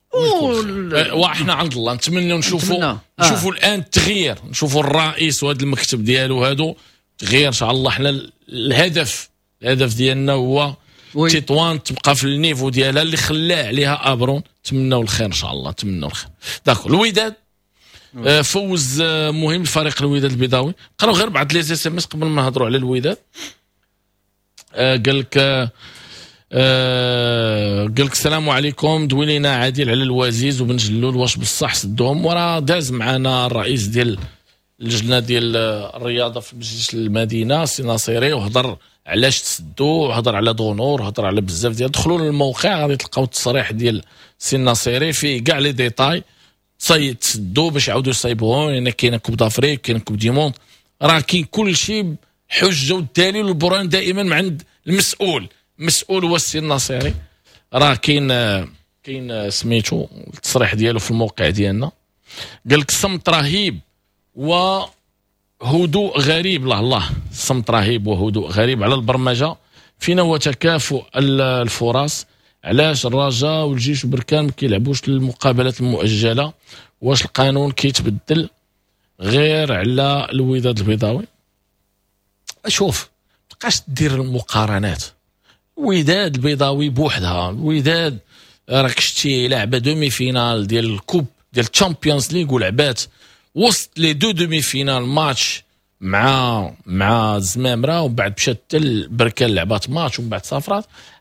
واحنا عند الله نتمنوا نشوفوا نشوفوا آه. الان التغيير، نشوفوا الرئيس وهذا المكتب ديالو هادو تغيير ان شاء الله. حنا الهدف الهدف ديالنا هو تطوان تبقى في النيفو ديالها اللي خلاه عليها ابرون. نتمنوا الخير ان شاء الله، نتمنوا الخير. داك الوداد آه فوز آه مهم لفريق الوداد البيضاوي. قراو غير بعض لي اس ام اس قبل ما نهضروا على الوداد. آه قال لك آه قال لك السلام عليكم، دوي لينا عادل على الوزيز وبن جلول واش بصح سدوهم. وراه داز معنا الرئيس ديال اللجنه ديال الرياضه في مجلس المدينه سي ناصيري وهضر علاش تسدوا، هضر على دونور، هضر على بزاف ديال. دخلوا للموقع غادي تلقاو التصريح ديال سي ناصيري فيه كاع لي ديتاي تصاي تسدوا باش يعاودوا يصايبوهم، لان كاينه كوب دافريك كاين كوب دي موند، راه كاين كل شيء حجه والدليل والبرهان دائما من عند المسؤول. المسؤول هو السي الناصيري. راه كاين كاين سميتو التصريح ديالو في الموقع ديالنا، قال لك صمت رهيب وهدوء غريب. لا الله، صمت رهيب وهدوء غريب على البرمجه فينا هو تكافؤ الفرص. علاش الرجاء والجيش وبركان ما كيلعبوش المقابلات المؤجله؟ واش القانون كيتبدل غير على الوداد البيضاوي؟ شوف مابقاش دير المقارنات. الوداد البيضاوي بوحدها، الوداد راك شتي لعبه دومي فينال ديال الكوب ديال الشامبيونز ليغ ولعبات وسط لي دو دومي فينال ماتش مع مع الزمامره، ومن بعد مشات حتى البركان لعبات ماتش ومن بعد سافرات.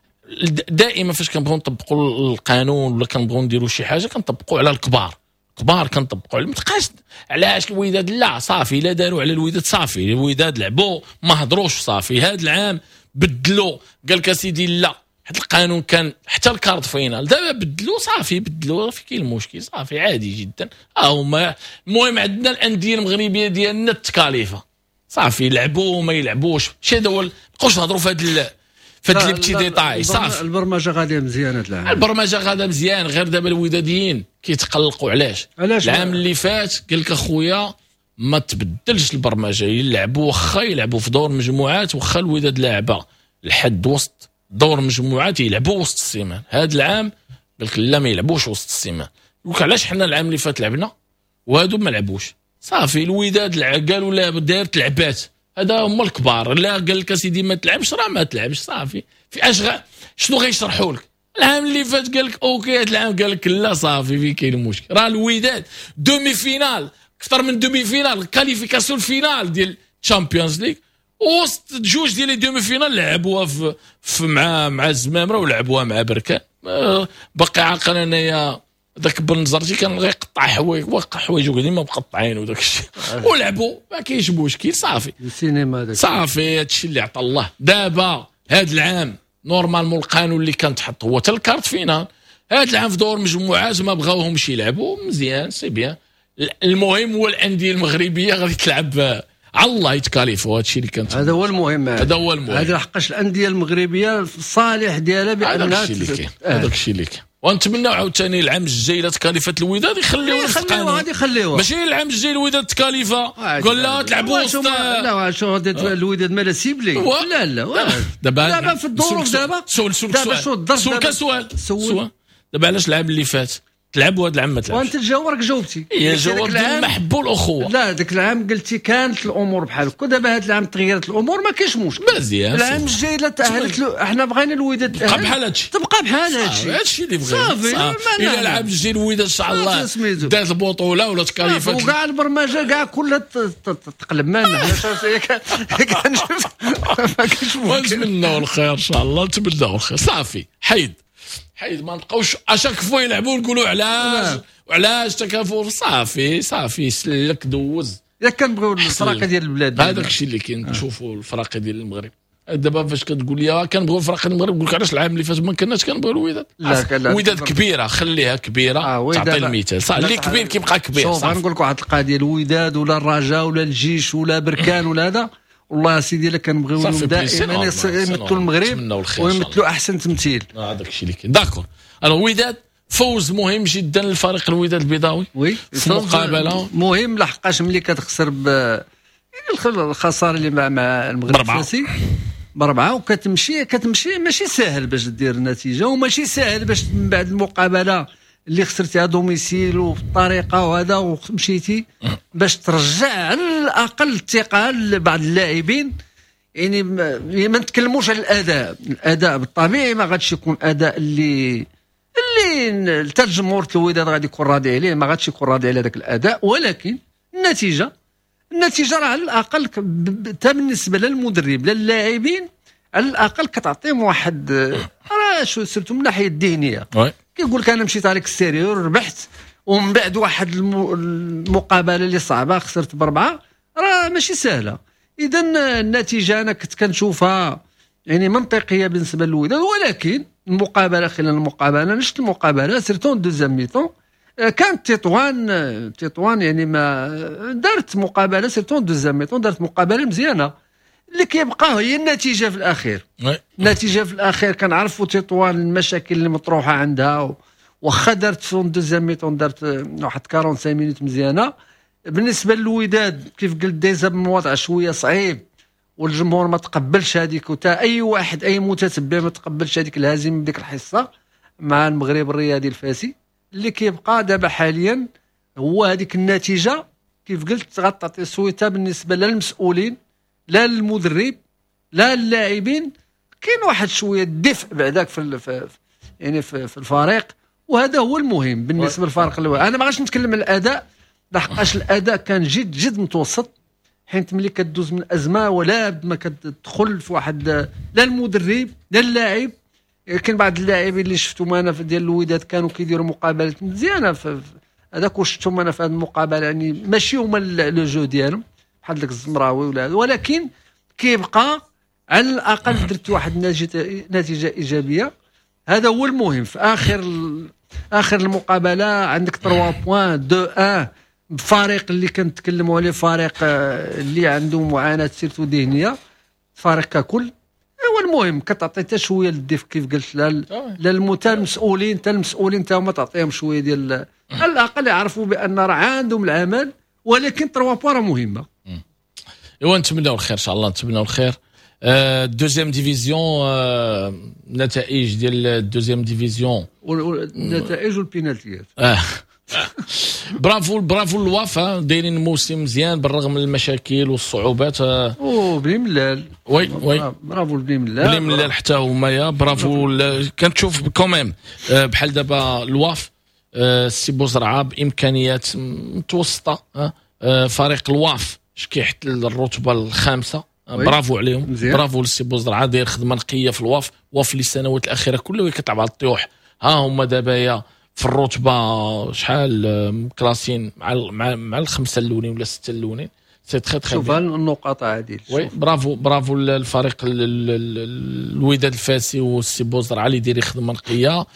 دائما فاش كنبغيو نطبقوا القانون ولا كنبغيو نديروا شي حاجه كنطبقوا على الكبار، كبار كنطبقوا على. ما تبقاش علاش الوداد لا صافي، لا داروا على الوداد صافي، الوداد لعبوا ما هضروش صافي. هذا العام بدلوا، قال لك سيدي لا حيت القانون كان حتى الكارد فاينال، دابا بدلوا صافي، بدلوا في كاين المشكل صافي عادي جدا. ها هما المهم عندنا الانديه المغربيه ديالنا التكاليفه صافي، يلعبوا وما يلعبوش شي هذا هو. مابقاوش نهضروا في هذا في هاد لي بتي ديتاي صافي. البرمجه غاديه مزيانه العام، البرمجه غادا مزيان، غير دابا الوداديين كيتقلقوا. علاش؟ العام اللي فات قال لك اخويا ما تبدلش البرمجه، يلعبوا واخا يلعبوا في دور مجموعات، واخا الوداد لاعبه لحد وسط دور مجموعات يلعبوا وسط السيمان. هذا العام قال لك لا ما يلعبوش وسط السيمان. قلت علاش حنا العام اللي فات لعبنا وهادو ما لعبوش صافي. الوداد قالوا لا دارت لعبات، هذا هما الكبار. لا قال لك سيدي ما تلعبش، راه ما تلعبش صافي. في اش غا شنو غيشرحوا لك؟ العام اللي فات قال لك اوكي، هذا العام قال لك لا صافي في كاين مشكل. راه الوداد دومي فينال اكثر من دومي فينال، كاليفيكاسيون فينال ديال تشامبيونز ليغ، وسط جوج ديال لي دومي فينال لعبوها في, في مع مع الزمامره ولعبوها مع بركان. باقي عاقل انايا داك بنزرتي كان غيقطع حوايج، وقع حوايجو قاعدين ما مقطعين وداك الشيء ولعبوا ما كاينش مشكل صافي. السينما داك صافي هادشي اللي عطى الله. دابا هاد العام نورمالمون القانون اللي كان تحط هو حتى الكارت فينال. هاد العام في دور مجموعات ما بغاوهمش يلعبوا مزيان سي بيان. المهم هو الانديه المغربيه غادي تلعب على الله يتكاليفوا. هادشي اللي كانت هذا هو المهم، هذا هو المهم. هذا حقاش الانديه المغربيه في الصالح ديالها بانها هذاك الشيء اللي كاين، هذاك الشيء اللي كاين. ونتمناو عاوتاني العام الجاي الا تكاليفات الوداد يخليونا في القانون، غادي يخليوها. ماشي العام الجاي الوداد تكاليفه قول لا تلعبوا وسط. لا شو الوداد مالا سيبلي. لا لا دابا دابا في الظروف دابا سول سول سول سول سؤال سول دابا علاش العام اللي فات تلعبوا هذا العام ما تلعبش؟ وانت الجواب راك جاوبتي. هي جواب ديال المحبه والاخوه. لا ذاك العام قلتي كانت الامور بحال هكا، دابا هذا العام تغيرت الامور ما كاينش مشكل. مزيان. العام الجاي الا تاهلت له احنا بغينا الوداد تبقى بحال هادشي، تبقى بحال هادشي. هادشي اللي بغينا صافي. الى العام الجاي الوداد ان شاء الله دارت البطوله ولا تكاليفات وكاع البرمجه كاع كلها تقلب معنا حنا كنشوف ما كاينش مشكل. نتمناو الخير ان شاء الله، نتمناو الخير صافي. حيد حيد ما نبقاوش اشاك فوا يلعبوا نقولوا علاش وعلاش تكافؤ صافي صافي سلك دوز. الا كنبغيو الفراقه ديال البلاد هذاك الشيء اللي كاين نشوفوا الفراقه ديال المغرب. دابا فاش كتقول لي كنبغيو الفراقه المغرب نقول لك علاش العام اللي فات ما كناش كنبغيو الوداد. الوداد كبيره خليها كبيره آه تعطي المثال صح. اللي كبير كيبقى كبير. شوف غنقول لك واحد القضيه، الوداد ولا الرجاء ولا الجيش ولا بركان ولا هذا والله سيدي الا كنبغيو دائما يمثلوا المغرب ويمثلوا احسن تمثيل. هذاك الشيء اللي كاين داكور. الوداد فوز مهم جدا للفريق الوداد البيضاوي وي في مقابله مهم لحقاش ملي كتخسر ب الخساره اللي مع مع المغرب الفاسي بربعه وكتمشي كتمشي ماشي ساهل باش دير النتيجه، وماشي ساهل باش من بعد المقابله اللي خسرتيها دوميسيل وفي الطريقه وهذا ومشيتي باش ترجع على الاقل الثقه لبعض اللاعبين. يعني ما نتكلموش على الاداء، الاداء بالطبيعي ما غاديش يكون اداء اللي اللي حتى الجمهور الوداد غادي يكون راضي عليه، ما غاديش يكون راضي على ذاك الاداء، ولكن النتيجه النتيجه راه على الاقل حتى بالنسبه للمدرب للاعبين على الاقل كتعطيهم واحد راه شو سيرتو من الناحيه الذهنيه. كيقول لك انا مشيت على الاكستيريور ربحت ومن بعد واحد المقابله اللي صعبه خسرت بربعه، راه ماشي سهله. اذا النتيجه انا كنت كنشوفها يعني منطقيه بالنسبه للوداد، ولكن المقابله خلال المقابله نشت المقابله سيرتو دوزيام ميطون كانت تطوان تطوان يعني ما دارت مقابله سيرتو دوزيام ميطون دارت مقابله مزيانه. اللي كيبقى هي النتيجه في الاخير. النتيجه في الاخير كنعرفوا تطوان المشاكل اللي مطروحه عندها، واخا دارت في دوزيام ميطون دارت واحد أربعين وخمسين مينوت مزيانه. بالنسبه للوداد كيف قلت ديزا من وضع شويه صعيب والجمهور ما تقبلش هذيك، وتا اي واحد اي متتبع ما تقبلش هذيك الهزيمه بديك الحصه مع المغرب الرياضي الفاسي. اللي كيبقى دابا حاليا هو هذيك النتيجه كيف قلت غتعطي سويتها بالنسبه للمسؤولين لا للمدرب لا للاعبين. كاين واحد شويه دفء بعداك في, في يعني في, في الفريق، وهذا هو المهم بالنسبه للفريق الاول. انا ما غاديش نتكلم على الاداء لحقاش الاداء كان جد جد متوسط، حيت ملي كدوز من ازمه ولا ما كتدخل في واحد لا المدرب لا اللاعب. كاين بعض اللاعبين اللي شفتهم انا في ديال الوداد كانوا كيديروا مقابلات مزيانه هذاك واش شفتهم انا في هذه المقابله، يعني ماشي هما لو جو ديالهم بحال داك الزمراوي ولا، ولكن كيبقى على الاقل درت واحد نتيجه ايجابيه. هذا هو المهم. في اخر اخر المقابله عندك ثلاثة بوان اثنين واحد بفريق اللي كنتكلموا عليه فريق اللي عنده معاناه سيرتو ذهنيه فريق ككل. هو المهم كتعطي حتى شويه للدفء كيف قلت للمسؤولين حتى المسؤولين حتى هما تعطيهم شويه ديال على الاقل يعرفوا بان راه عندهم العمل، ولكن ثلاثة بوان مهمه. ايوا نتمناو الخير ان شاء الله، نتمناو الخير. الدوزيام ديفيزيون النتائج ديال الدوزيام ديفيزيون النتائج والبينالتيات. اه برافو برافو الواف دايرين موسم مزيان بالرغم من المشاكل والصعوبات. او بني ملال وي وي برافو بني ملال بني ملال حتى هما يا برافو. كنشوف كوميم بحال دابا الواف السي بوزرعه بامكانيات متوسطه. فريق الواف اش كيحتل الرتبه الخامسه، برافو عليهم مزيان. برافو للسي بوزرعه داير خدمه نقيه في الواف. واف اللي السنوات الاخيره كلها كتلعب على الطيوح، ها هما دابا في الرتبه شحال كلاسين مع مع, مع الخمسه الاولين ولا السته الاولين. سي تري تري شوف النقاط عادل. وي برافو برافو للفريق الوداد الفاسي والسي بوزرعه اللي داير خدمه نقيه.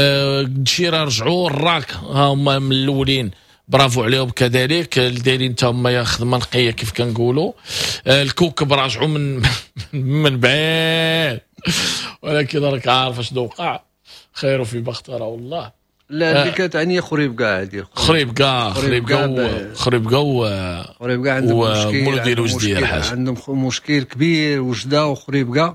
دشيره رجعوا الراك ها هما من الاولين، برافو عليهم كذلك دايرين حتى هما خدمه نقيه كيف كنقولوا. الكوكب راجعوا من من بعيد، ولكن راك عارف اش وقع، خير في بختاره والله. لا اللي كتعني خريب كاع هذه خريب كاع خريب كاع خريب كاع خريب كاع عندهم مشكل نديروا جديد الحاج عندهم مشكل كبير وجده وخريب كاع.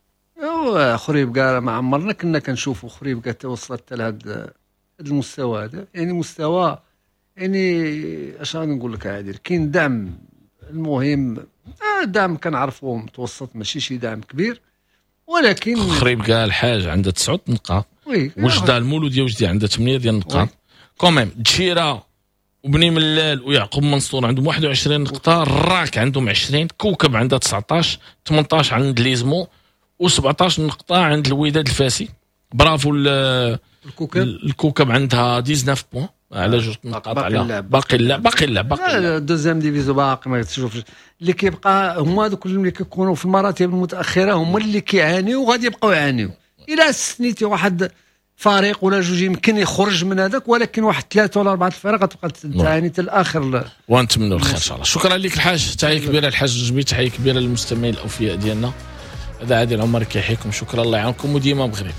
ايوا خريب كاع ما عمرنا كنا كنشوفوا خريب كاع توصلت حتى لهذا المستوى هذا، يعني مستوى يعني اش غادي نقول لك عادل. كاين دعم المهم آه دعم كنعرفوه متوسط ماشي شي دعم كبير، ولكن خريب كاع الحاج عندها تسعة نقاط. وجده المولوديه وجدي عندها ثمانية ديال النقاط كوميم. دشيره وبني ملال ويعقوب منصور عندهم واحد وعشرين نقطه، الراك عندهم عشرين، كوكب عندها تسعطاش، ثمنطاش عند ليزمو وسبعطاش نقطه عند الوداد الفاسي. برافو الكوكب الكوكب عندها تسعطاش بوان على جوج نقاط على باقي اللعب باقي اللعب باقي اللعب دوزيام ديفيزيون باقي ما تشوفش. اللي كيبقى هما هذوك اللي كيكونوا في المراتب المتاخره هما اللي كيعانيو وغادي يبقاو يعانيو. الى سنيتي واحد فريق ولا جوج يمكن يخرج من هذاك، ولكن واحد ثلاثه ولا اربعه الفرق غتبقى تعاني حتى الاخر. ونتمنوا الخير ان شاء الله. شكرا لك الحاج، تحيه كبيره الحاج جبي، تحيه كبيره للمستمعين الاوفياء ديالنا. هذا عادل عمر كيحييكم، شكرا الله يعاونكم وديما بخير.